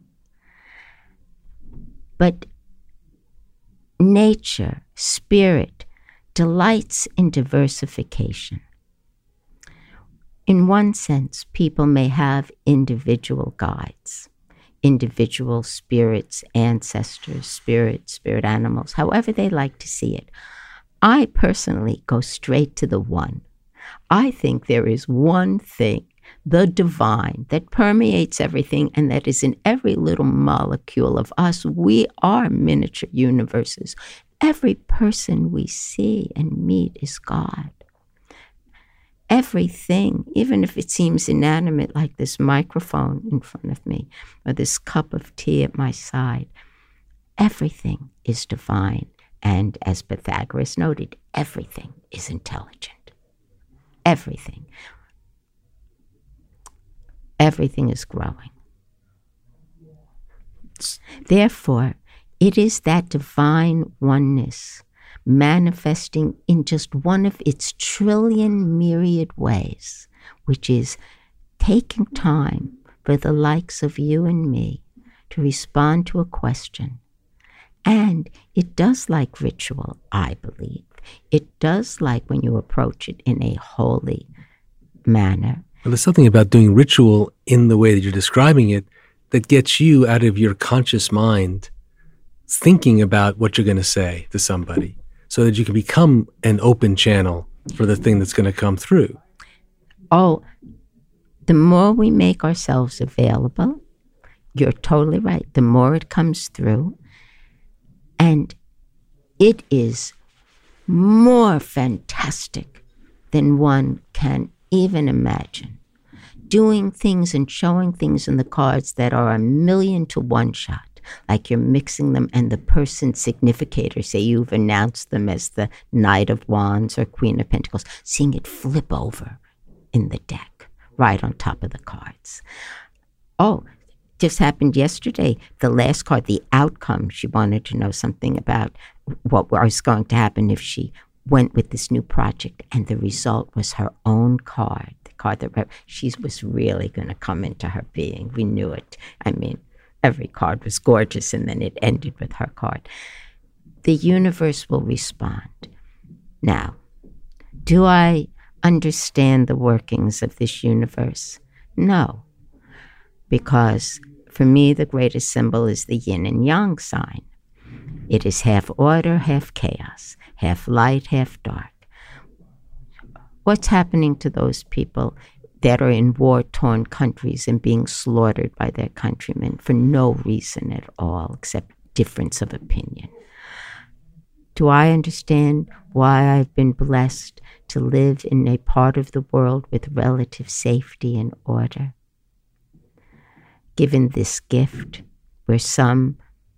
But nature, spirit, delights in diversification. In one sense, people may have individual guides, individual spirits, ancestors, spirits, spirit animals, however they like to see it. I personally go straight to the one. I think there is one thing, the divine, that permeates everything and that is in every little molecule of us. We are miniature universes. Every person we see and meet is God. Everything, even if it seems inanimate, like this microphone in front of me or this cup of tea at my side, everything is divine. And as Pythagoras noted, everything is intelligent. Everything. Everything is growing. Therefore, it is that divine oneness manifesting in just one of its trillion myriad ways, which is taking time for the likes of you and me to respond to a question. And it does like ritual, I believe. It does like when you approach it in a holy manner. Well, there's something about doing ritual in the way that you're describing it that gets you out of your conscious mind thinking about what you're going to say to somebody so that you can become an open channel for the thing that's going to come through. Oh, the more we make ourselves available, you're totally right, the more it comes through. And it is more fantastic than one can even imagine. Doing things and showing things in the cards that are a million to one shot, like you're mixing them and the person's significator, say you've announced them as the Knight of Wands or Queen of Pentacles, seeing it flip over in the deck, right on top of the cards. Oh, just happened yesterday. The last card, the outcome, she wanted to know something about what was going to happen if she went with this new project. And the result was her own card, the card that she was really going to come into her being. We knew it. I mean, every card was gorgeous, and then it ended with her card. The universe will respond. Now, do I understand the workings of this universe? No, because for me, the greatest symbol is the yin and yang sign. It is half order, half chaos, half light, half dark. What's happening to those people that are in war-torn countries and being slaughtered by their countrymen for no reason at all except difference of opinion? Do I understand why I've been blessed to live in a part of the world with relative safety and order? Given this gift, where some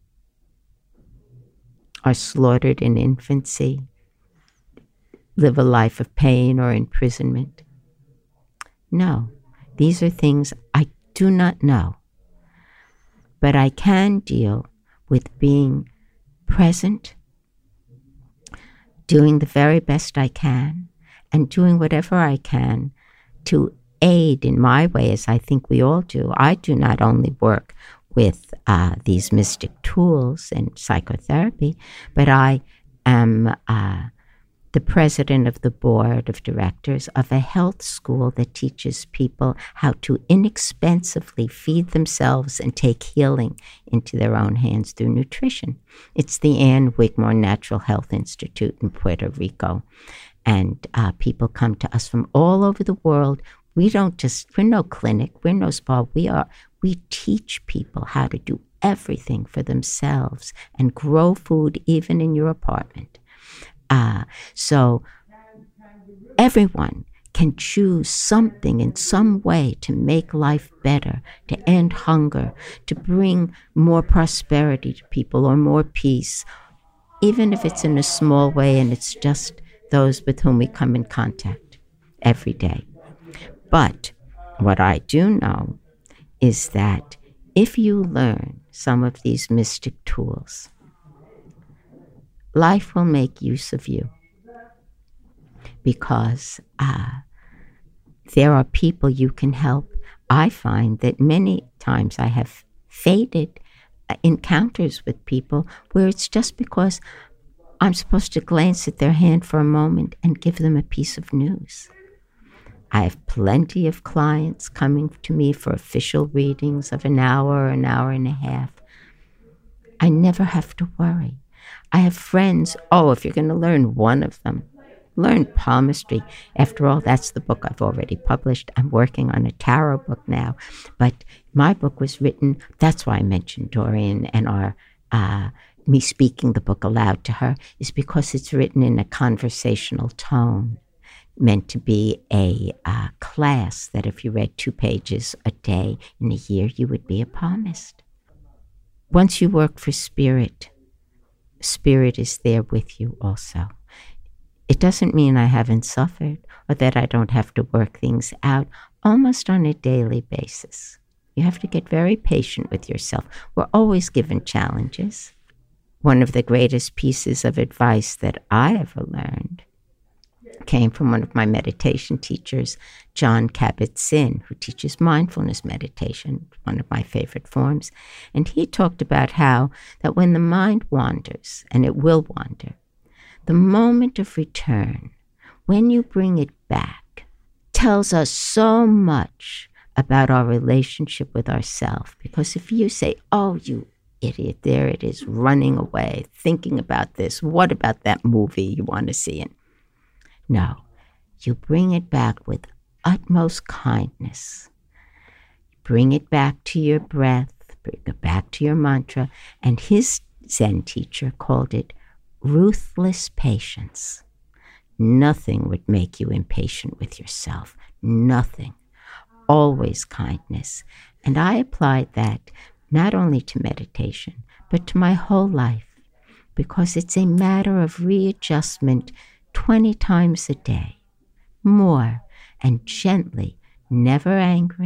are slaughtered in infancy, live a life of pain or imprisonment? No, these are things I do not know. But I can deal with being present, doing the very best I can, and doing whatever I can to aid in my way, as I think we all do. I do not only work with uh, these mystic tools and psychotherapy, but I am uh, the president of the board of directors of a health school that teaches people how to inexpensively feed themselves and take healing into their own hands through nutrition. It's the Ann Wigmore Natural Health Institute in Puerto Rico. And uh, people come to us from all over the world. We don't just, we're no clinic, we're no spa. We are, we teach people how to do everything for themselves and grow food even in your apartment. Uh, so everyone can choose something in some way to make life better, to end hunger, to bring more prosperity to people or more peace, even if it's in a small way and it's just those with whom we come in contact every day. But what I do know is that if you learn some of these mystic tools, life will make use of you, because uh, there are people you can help. I find that many times I have faded encounters with people where it's just because I'm supposed to glance at their hand for a moment and give them a piece of news. I have plenty of clients coming to me for official readings of an hour or an hour and a half. I never have to worry. I have friends, oh, if you're going to learn one of them, learn palmistry. After all, that's the book I've already published. I'm working on a tarot book now. But my book was written, that's why I mentioned Dorian and our, uh, me speaking the book aloud to her, is because it's written in a conversational tone, meant to be a uh, class that if you read two pages a day in a year, you would be a palmist. Once you work for spirit, spirit is there with you also. It doesn't mean I haven't suffered or that I don't have to work things out almost on a daily basis. You have to get very patient with yourself. We're always given challenges. One of the greatest pieces of advice that I ever learned came from one of my meditation teachers, Jon Kabat-Zinn, who teaches mindfulness meditation, one of my favorite forms. And he talked about how that when the mind wanders, and it will wander, the moment of return, when you bring it back, tells us so much about our relationship with ourselves. Because if you say, oh, you idiot, there it is, running away, thinking about this, what about that movie you want to see? And no, you bring it back with utmost kindness. Bring it back to your breath, bring it back to your mantra. And his Zen teacher called it ruthless patience. Nothing would make you impatient with yourself. Nothing. Always kindness. And I applied that not only to meditation, but to my whole life, because it's a matter of readjustment twenty times a day, more, and gently, never angry,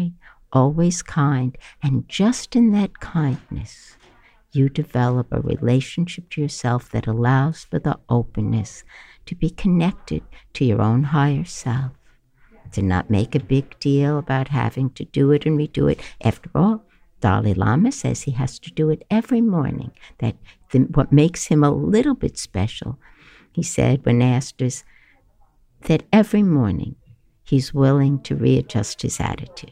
always kind. And just in that kindness, you develop a relationship to yourself that allows for the openness to be connected to your own higher self, to not make a big deal about having to do it and redo it. After all, Dalai Lama says he has to do it every morning, that the, what makes him a little bit special, he said when asked, is that every morning he's willing to readjust his attitude.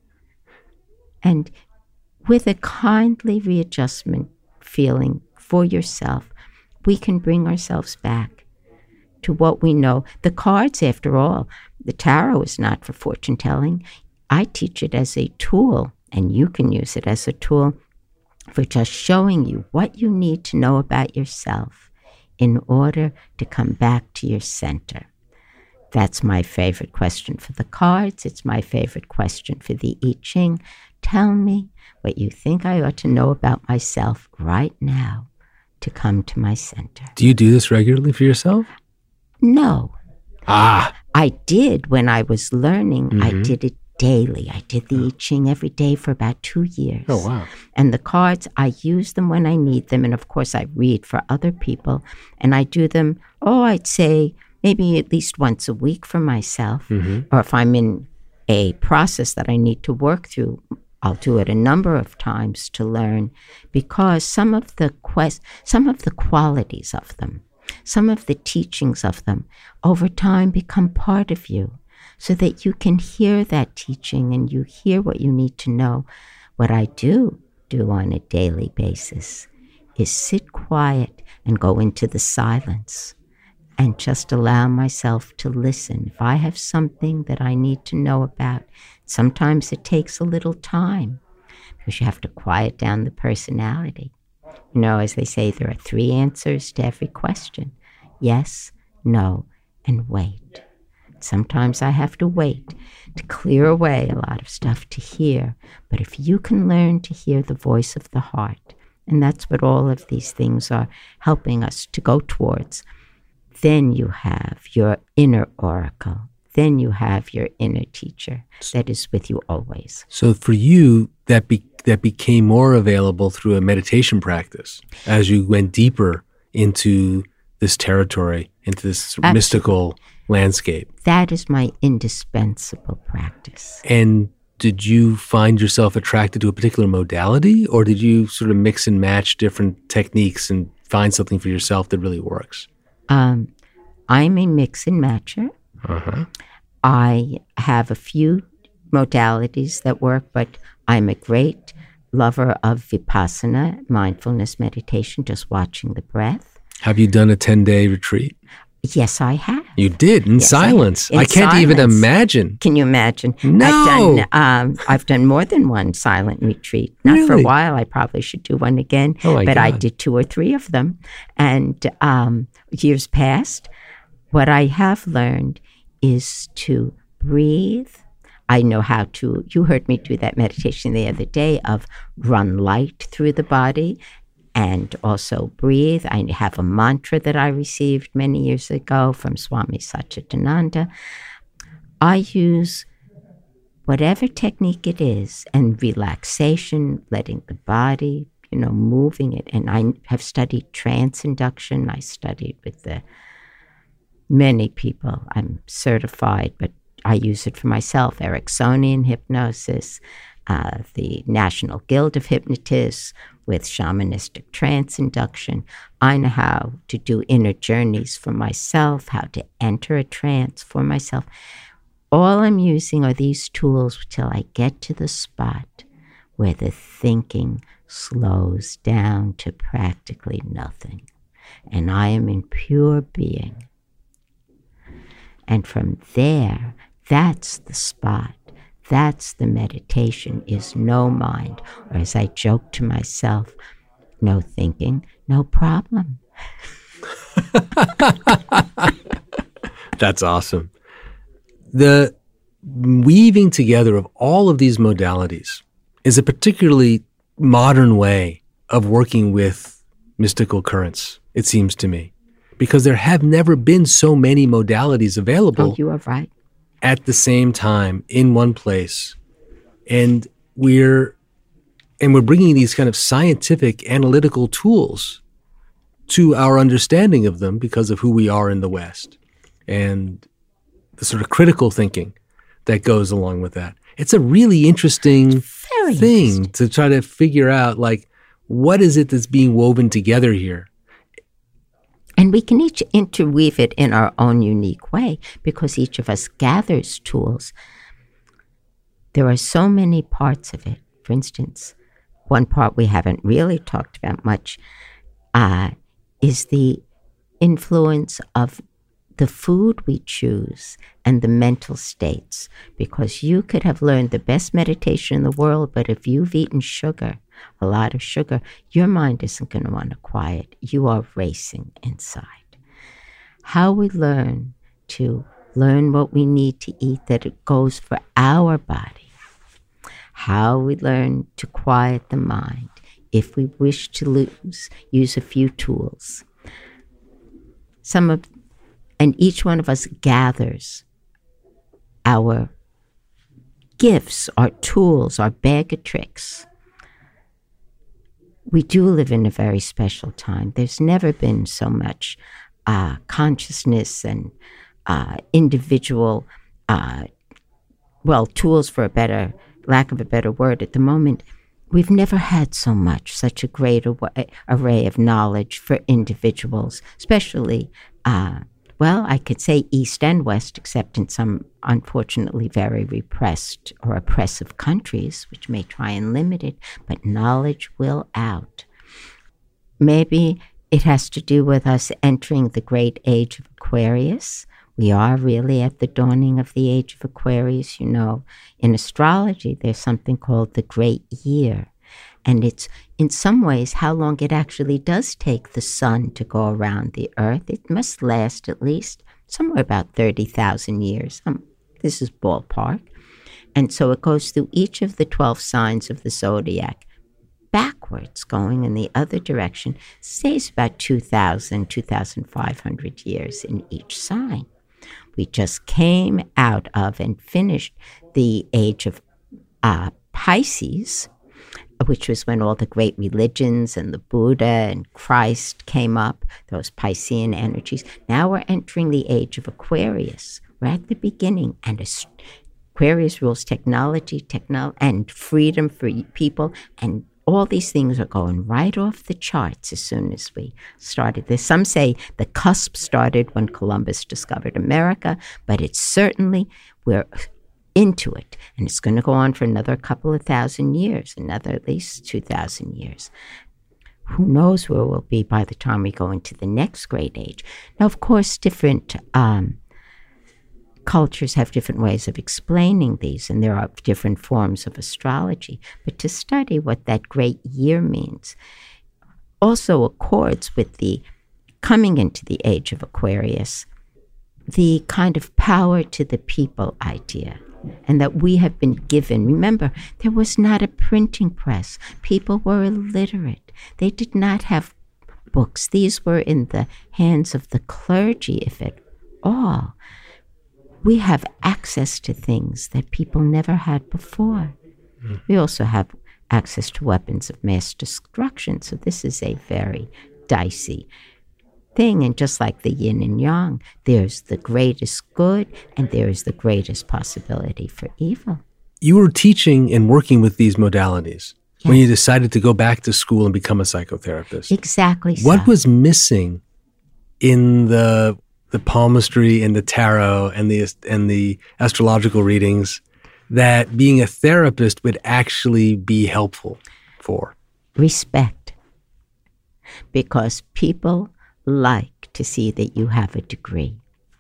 And with a kindly readjustment feeling for yourself, we can bring ourselves back to what we know. The cards, after all, the tarot is not for fortune telling. I teach it as a tool, and you can use it as a tool for just showing you what you need to know about yourself in order to come back to your center. That's my favorite question for the cards. It's my favorite question for the I Ching. Tell me what you think I ought to know about myself right now to come to my center. Do you do this regularly for yourself? No. Ah. I did when I was learning. Mm-hmm. I did it daily. I did the I Ching every day for about two years. Oh, wow. And the cards, I use them when I need them. And of course, I read for other people. And I do them, oh, I'd say maybe at least once a week for myself. Mm-hmm. Or if I'm in a process that I need to work through, I'll do it a number of times to learn, because some of the quest, some of the qualities of them, some of the teachings of them over time become part of you, so that you can hear that teaching and you hear what you need to know. What I do do on a daily basis is sit quiet and go into the silence and just allow myself to listen. If I have something that I need to know about, sometimes it takes a little time because you have to quiet down the personality. You know, as they say, there are three answers to every question: yes, no, and wait. Sometimes I have to wait to clear away a lot of stuff to hear. But if you can learn to hear the voice of the heart, and that's what all of these things are helping us to go towards, then you have your inner oracle. Then you have your inner teacher that is with you always. So for you, that be, that became more available through a meditation practice as you went deeper into this territory, into this Absolutely. mystical landscape. That is my indispensable practice. And did you find yourself attracted to a particular modality, or did you sort of mix and match different techniques and find something for yourself that really works? Um, I'm a mix and matcher. Uh-huh. I have a few modalities that work, but I'm a great lover of Vipassana, mindfulness meditation, just watching the breath. Have you done a ten-day retreat? Yes, I have. You did, in yes, silence. I, in I can't silence. even imagine. Can you imagine? No. I've done, um, I've done more than one silent retreat. Not really? for a while. I probably should do one again. Oh my but God. I did two or three of them. And um, years past, what I have learned is to breathe. I know how to, you heard me do that meditation the other day of run light through the body and also breathe. I have a mantra that I received many years ago from Swami Satchidananda. I use whatever technique it is, and relaxation, letting the body, you know, moving it. And I have studied trance induction. I studied with the many people. I'm certified, but I use it for myself. Ericksonian hypnosis, uh, the National Guild of Hypnotists with shamanistic trance induction. I know how to do inner journeys for myself, how to enter a trance for myself. All I'm using are these tools till I get to the spot where the thinking slows down to practically nothing. And I am in pure being. And from there, that's the spot. That's the meditation, is no mind. Or as I joke to myself, no thinking, no problem. That's awesome. The weaving together of all of these modalities is a particularly modern way of working with mystical currents, it seems to me, because there have never been so many modalities available. Oh, you are right. At the same time, in one place, And we're and we're bringing these kind of scientific analytical tools to our understanding of them because of who we are in the West and the sort of critical thinking that goes along with that. It's a really interesting Very thing interesting. to try to figure out, like, what is it that's being woven together here? And we can each interweave it in our own unique way because each of us gathers tools. There are so many parts of it. For instance, one part we haven't really talked about much uh, is the influence of the food we choose and the mental states. Because you could have learned the best meditation in the world, but if you've eaten sugar, a lot of sugar, your mind isn't going to want to quiet. You are racing inside. How we learn to learn what we need to eat, that it goes for our body. How we learn to quiet the mind if we wish to lose, use a few tools. Some of, and each one of us gathers our gifts, our tools, our bag of tricks. We do live in a very special time. There's never been so much uh, consciousness and uh, individual, uh, well, tools for a better, lack of a better word at the moment. We've never had so much, such a great array of knowledge for individuals, especially, uh, well, I could say East and West, except in some unfortunately very repressed or oppressive countries, which may try and limit it, but knowledge will out. Maybe it has to do with us entering the great age of Aquarius. We are really at the dawning of the age of Aquarius. You know, in astrology, there's something called the Great Year. And it's, in some ways, how long it actually does take the sun to go around the earth. It must last at least somewhere about thirty thousand years. Um, this is ballpark. And so it goes through each of the twelve signs of the zodiac backwards, going in the other direction. Stays about two thousand, two thousand five hundred years in each sign. We just came out of and finished the age of uh, Pisces, which was when all the great religions and the Buddha and Christ came up, those Piscean energies. Now we're entering the age of Aquarius. We're at the beginning, and Aquarius rules technology, techno- and freedom for people, and all these things are going right off the charts as soon as we started this. Some say the cusp started when Columbus discovered America, but it's certainly, we're into it. And it's going to go on for another couple of thousand years, another at least two thousand years. Who knows where we'll be by the time we go into the next great age. Now, of course, different um, cultures have different ways of explaining these, and there are different forms of astrology. But to study what that great year means also accords with the coming into the age of Aquarius, the kind of power to the people idea, and that we have been given. Remember, there was not a printing press. People were illiterate. They did not have books. These were in the hands of the clergy, if at all. We have access to things that people never had before. Mm. We also have access to weapons of mass destruction. So this is a very dicey thing. And just like the yin and yang, there's the greatest good and there is the greatest possibility for evil. You were teaching and working with these modalities Yes. when you decided to go back to school and become a psychotherapist. Exactly so. What was missing in the the palmistry and the tarot and the and the astrological readings that being a therapist would actually be helpful for? Respect. Because people like to see that you have a degree.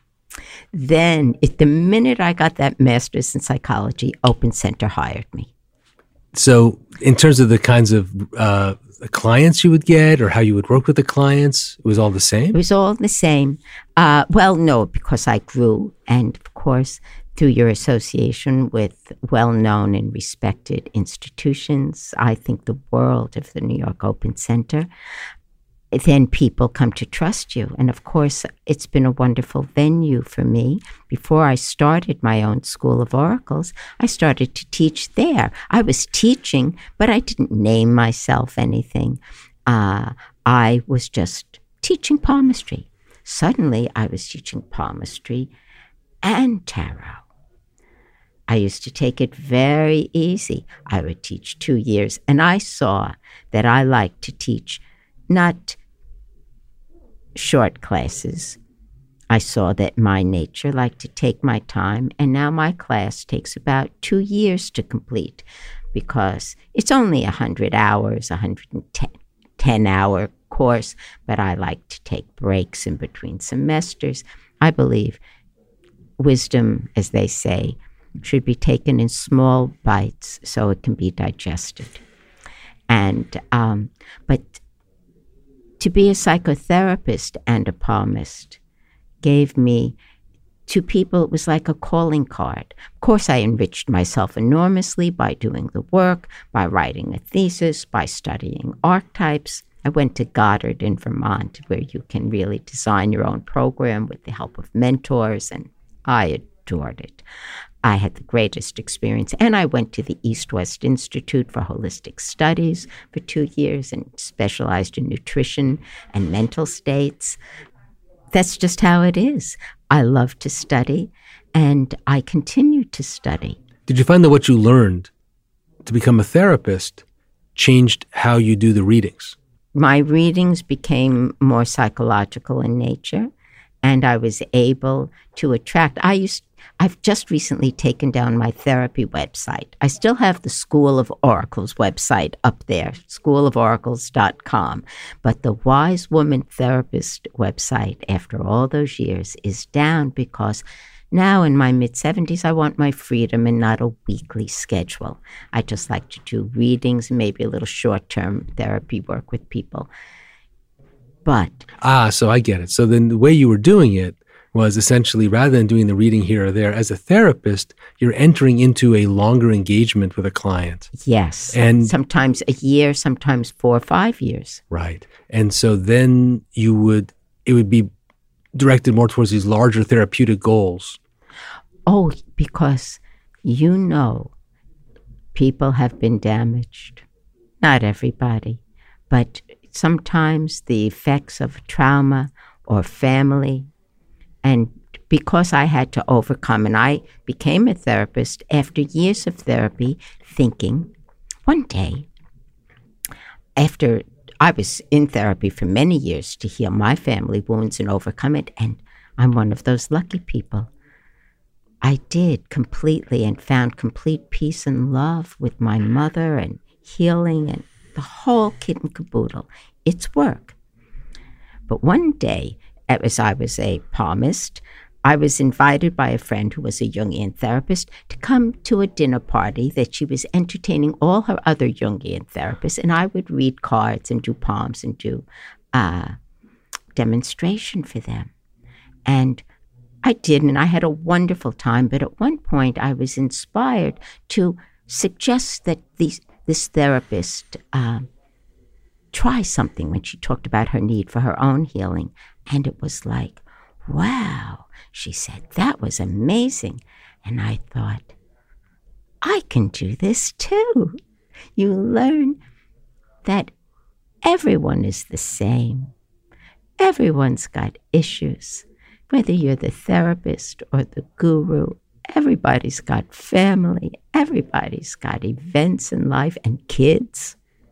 Then, at the minute I got that master's in psychology, Open Center hired me. So in terms of the kinds of uh, clients you would get or how you would work with the clients, it was all the same? It was all the same. Uh, well, no, because I grew. And, of course, through your association with well-known and respected institutions, I think the world of the New York Open Center, then people come to trust you. And of course, it's been a wonderful venue for me. Before I started my own School of Oracles, I started to teach there. I was teaching, but I didn't name myself anything. Uh, I was just teaching palmistry. Suddenly, I was teaching palmistry and tarot. I used to take it very easy. I would teach two years, and I saw that I liked to teach not short classes. I saw that my nature liked to take my time, and now my class takes about two years to complete because it's only one hundred hours, one hundred ten hour course, but I like to take breaks in between semesters. I believe wisdom, as they say, should be taken in small bites so it can be digested. And um, but to be a psychotherapist and a palmist gave me, to people, it was like a calling card. Of course, I enriched myself enormously by doing the work, by writing a thesis, by studying archetypes. I went to Goddard in Vermont, where you can really design your own program with the help of mentors, and I adored it. I had the greatest experience. And I went to the East-West Institute for Holistic Studies for two years and specialized in nutrition and mental states. That's just how it is. I love to study, and I continue to study. Did you find that what you learned to become a therapist changed how you do the readings? My readings became more psychological in nature, and I was able to attract. I used I've just recently taken down my therapy website. I still have the School of Oracles website up there, school of oracles dot com. But the Wise Woman Therapist website, after all those years, is down because now in my mid-seventies, I want my freedom and not a weekly schedule. I just like to do readings and maybe a little short-term therapy work with people. But Ah, so I get it. So then the way you were doing it was essentially, rather than doing the reading here or there, as a therapist, you're entering into a longer engagement with a client. Yes. And sometimes a year, sometimes four or five years. Right. And so then you would, it would be directed more towards these larger therapeutic goals. Oh, because you know people have been damaged. Not everybody, but sometimes the effects of trauma or family. And because I had to overcome, and I became a therapist after years of therapy, thinking one day, after I was in therapy for many years to heal my family wounds and overcome it, and I'm one of those lucky people. I did completely and found complete peace and love with my mother and healing and the whole kit and caboodle. It's work. But one day, as I was a palmist, I was invited by a friend who was a Jungian therapist to come to a dinner party that she was entertaining all her other Jungian therapists, and I would read cards and do palms and do uh, demonstration for them. And I did, and I had a wonderful time, but at one point I was inspired to suggest that these, this therapist uh, try something when she talked about her need for her own healing. And it was like, wow, she said, that was amazing. And I thought, I can do this too. You learn that everyone is the same. Everyone's got issues. Whether you're the therapist or the guru, everybody's got family. Everybody's got events in life and kids.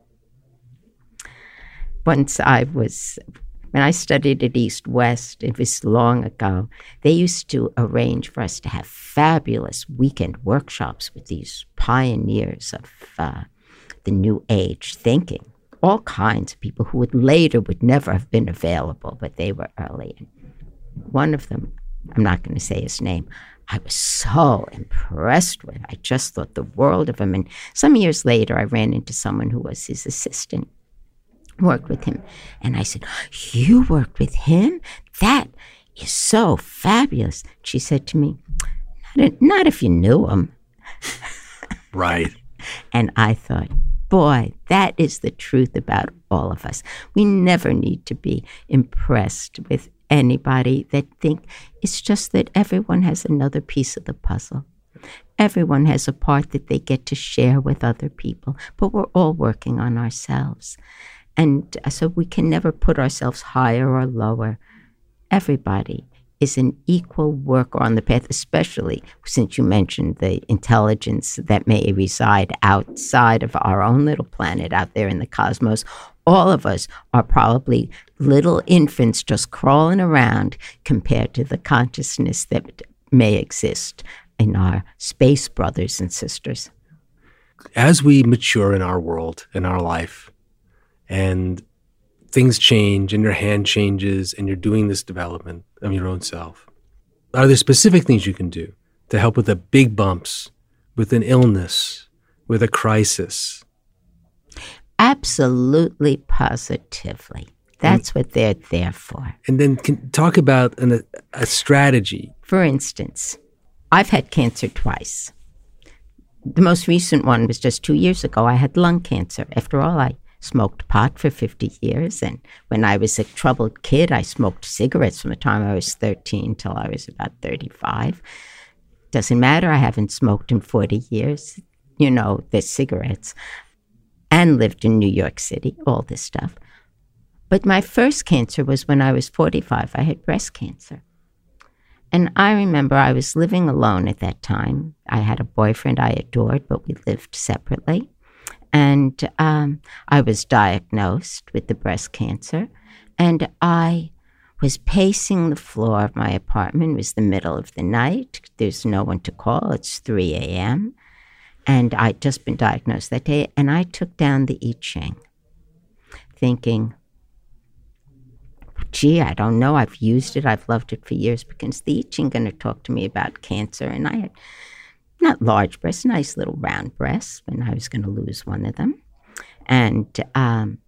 Once I was... When I studied at East-West, it was long ago, they used to arrange for us to have fabulous weekend workshops with these pioneers of uh, the New Age thinking, all kinds of people who would later would never have been available, but they were early. And one of them, I'm not going to say his name, I was so impressed with. I just thought the world of him. And some years later, I ran into someone who was his assistant. Worked with him. And I said, you worked with him? That is so fabulous. She said to me, not, not if you knew him. Right. And I thought, boy, that is the truth about all of us. We never need to be impressed with anybody that think it's just that everyone has another piece of the puzzle. Everyone has a part that they get to share with other people, but we're all working on ourselves. And so we can never put ourselves higher or lower. Everybody is an equal worker on the path, especially since you mentioned the intelligence that may reside outside of our own little planet out there in the cosmos. All of us are probably little infants just crawling around compared to the consciousness that may exist in our space brothers and sisters. As we mature in our world, in our life, and things change and your hand changes and you're doing this development of your own self, are there specific things you can do to help with the big bumps, with an illness, with a crisis? Absolutely, positively. That's and, what they're there for. And then can talk about an, a, a strategy. For instance, I've had cancer twice. The most recent one was just two years ago. I had lung cancer. After all, I smoked pot for fifty years. And when I was a troubled kid, I smoked cigarettes from the time I was thirteen till I was about thirty-five. Doesn't matter. I haven't smoked in forty years. You know, the cigarettes. And lived in New York City, all this stuff. But my first cancer was when I was forty-five. I had breast cancer. And I remember I was living alone at that time. I had a boyfriend I adored, but we lived separately. And um, I was diagnosed with the breast cancer. And I was pacing the floor of my apartment. It was the middle of the night. There's no one to call. It's three a.m. And I'd just been diagnosed that day. And I took down the I Ching, thinking, gee, I don't know. I've used it. I've loved it for years because the I Ching going to talk to me about cancer. And I had not large breasts, nice little round breasts, and I was going to lose one of them. And um,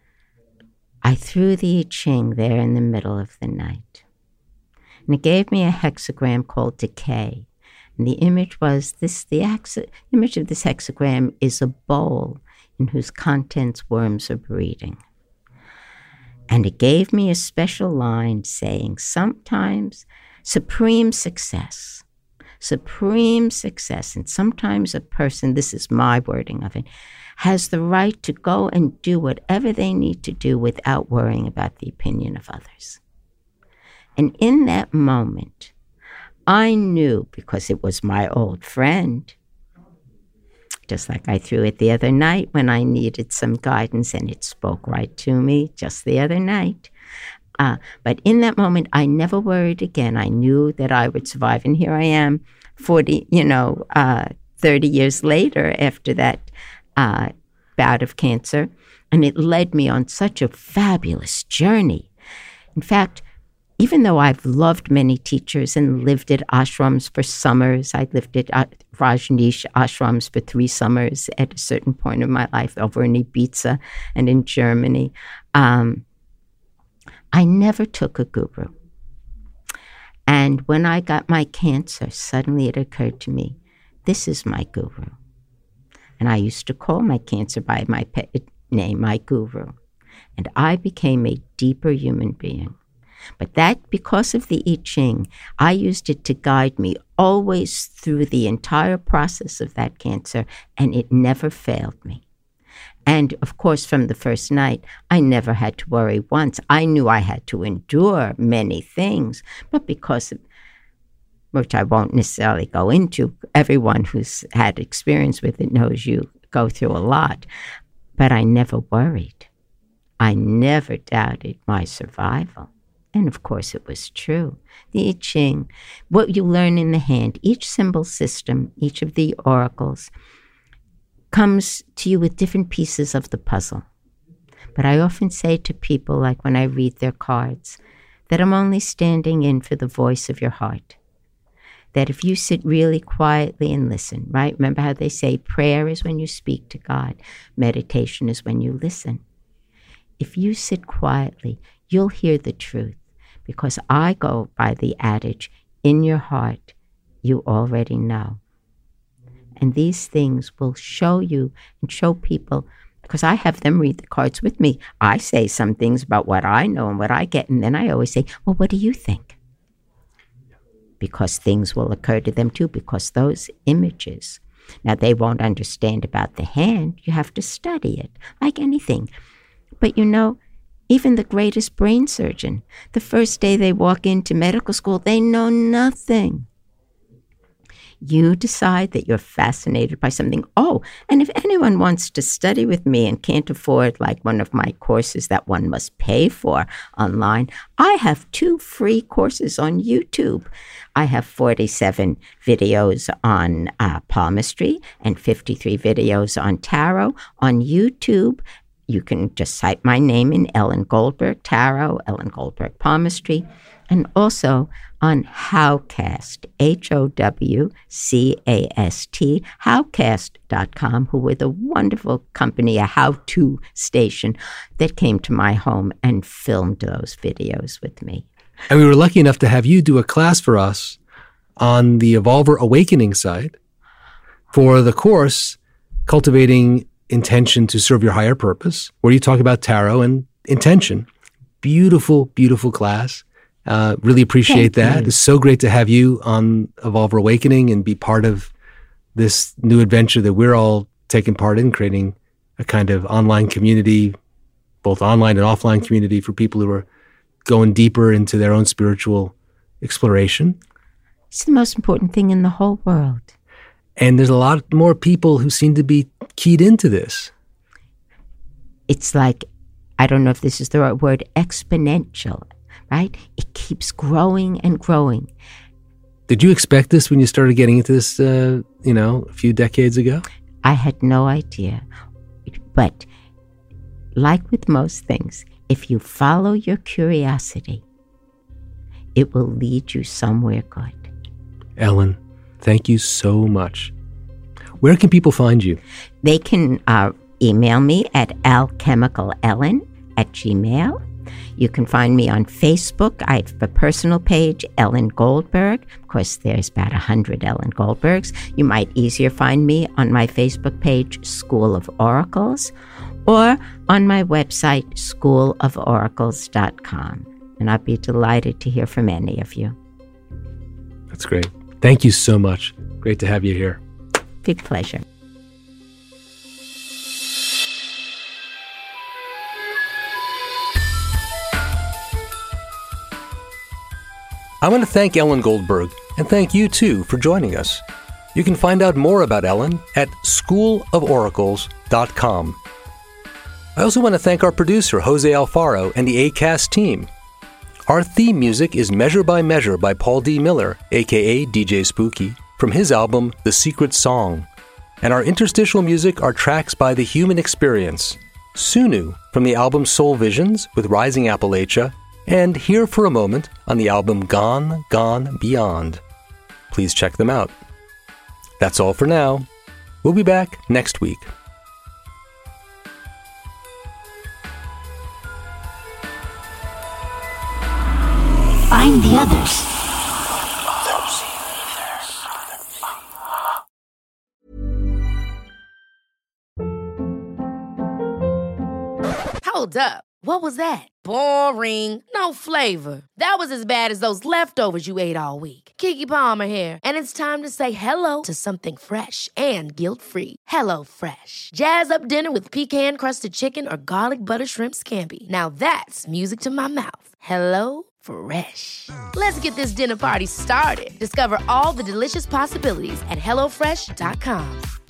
I threw the I Ching there in the middle of the night. And it gave me a hexagram called decay. And the image was this, the ax- image of this hexagram is a bowl in whose contents worms are breeding. And it gave me a special line saying, sometimes supreme success, supreme success, and sometimes a person, this is my wording of it, has the right to go and do whatever they need to do without worrying about the opinion of others. And in that moment, I knew, because it was my old friend, just like I threw it the other night when I needed some guidance, and it spoke right to me just the other night. Uh, but in that moment, I never worried again. I knew that I would survive. And here I am, forty, you know, uh, thirty years later after that uh, bout of cancer. And it led me on such a fabulous journey. In fact, even though I've loved many teachers and lived at ashrams for summers, I lived at uh, Rajneesh ashrams for three summers at a certain point of my life over in Ibiza and in Germany. Um, I never took a guru. And when I got my cancer, suddenly it occurred to me, this is my guru. And I used to call my cancer by my pet name, my guru. And I became a deeper human being. But that, because of the I Ching, I used it to guide me always through the entire process of that cancer, and it never failed me. And, of course, from the first night, I never had to worry once. I knew I had to endure many things, but because of, which I won't necessarily go into, everyone who's had experience with it knows you go through a lot. But I never worried. I never doubted my survival. And, of course, it was true. The I Ching, what you learn in the hand, each symbol system, each of the oracles, comes to you with different pieces of the puzzle. But I often say to people, like when I read their cards, that I'm only standing in for the voice of your heart. That if you sit really quietly and listen, right? Remember how they say prayer is when you speak to God, meditation is when you listen. If you sit quietly, you'll hear the truth. Because I go by the adage, in your heart, you already know. And these things will show you and show people, because I have them read the cards with me. I say some things about what I know and what I get, and then I always say, well, what do you think? Because things will occur to them too, because those images, now they won't understand about the hand. You have to study it, like anything. But you know, even the greatest brain surgeon, the first day they walk into medical school, they know nothing. You decide that you're fascinated by something. Oh, and if anyone wants to study with me and can't afford like one of my courses that one must pay for online, I have two free courses on YouTube. I have forty-seven videos on uh, palmistry and fifty-three videos on tarot on YouTube. You can just cite my name in Ellen Goldberg Tarot, Ellen Goldberg Palmistry, and also on Howcast, H O W C A S T, howcast dot com, who were the wonderful company, a how-to station that came to my home and filmed those videos with me. And we were lucky enough to have you do a class for us on the Evolver Awakening site for the course, Cultivating Intention to Serve Your Higher Purpose, where you talk about tarot and intention. Beautiful, beautiful class. Uh, really appreciate Thank that. You. It's so great to have you on Evolver Awakening and be part of this new adventure that we're all taking part in, creating a kind of online community, both online and offline community for people who are going deeper into their own spiritual exploration. It's the most important thing in the whole world. And there's a lot more people who seem to be keyed into this. It's like, I don't know if this is the right word, exponential. Right? It keeps growing and growing. Did you expect this when you started getting into this, uh, you know, a few decades ago? I had no idea. But like with most things, if you follow your curiosity, it will lead you somewhere good. Ellen, thank you so much. Where can people find you? They can uh, email me at alchemicalellen at gmail. You can find me on Facebook. I have a personal page, Ellen Goldberg. Of course, there's about one hundred Ellen Goldbergs. You might easier find me on my Facebook page, School of Oracles, or on my website, school of oracles dot com. And I'd be delighted to hear from any of you. That's great. Thank you so much. Great to have you here. Big pleasure. I want to thank Ellen Goldberg, and thank you, too, for joining us. You can find out more about Ellen at school of oracles dot com. I also want to thank our producer, Jose Alfaro, and the ACAST team. Our theme music is Measure by Measure by Paul D. Miller, a k a. D J Spooky, from his album, The Secret Song. And our interstitial music are tracks by The Human Experience, Sunu from the album Soul Visions with Rising Appalachia, and Here for a Moment on the album Gone, Gone Beyond. Please check them out. That's all for now. We'll be back next week. Find the others. Hold up. What was that? Boring. No flavor. That was as bad as those leftovers you ate all week. Keke Palmer here, and it's time to say hello to something fresh and guilt-free. Hello Fresh. Jazz up dinner with pecan-crusted chicken or garlic butter shrimp scampi. Now that's music to my mouth. Hello Fresh. Let's get this dinner party started. Discover all the delicious possibilities at hello fresh dot com.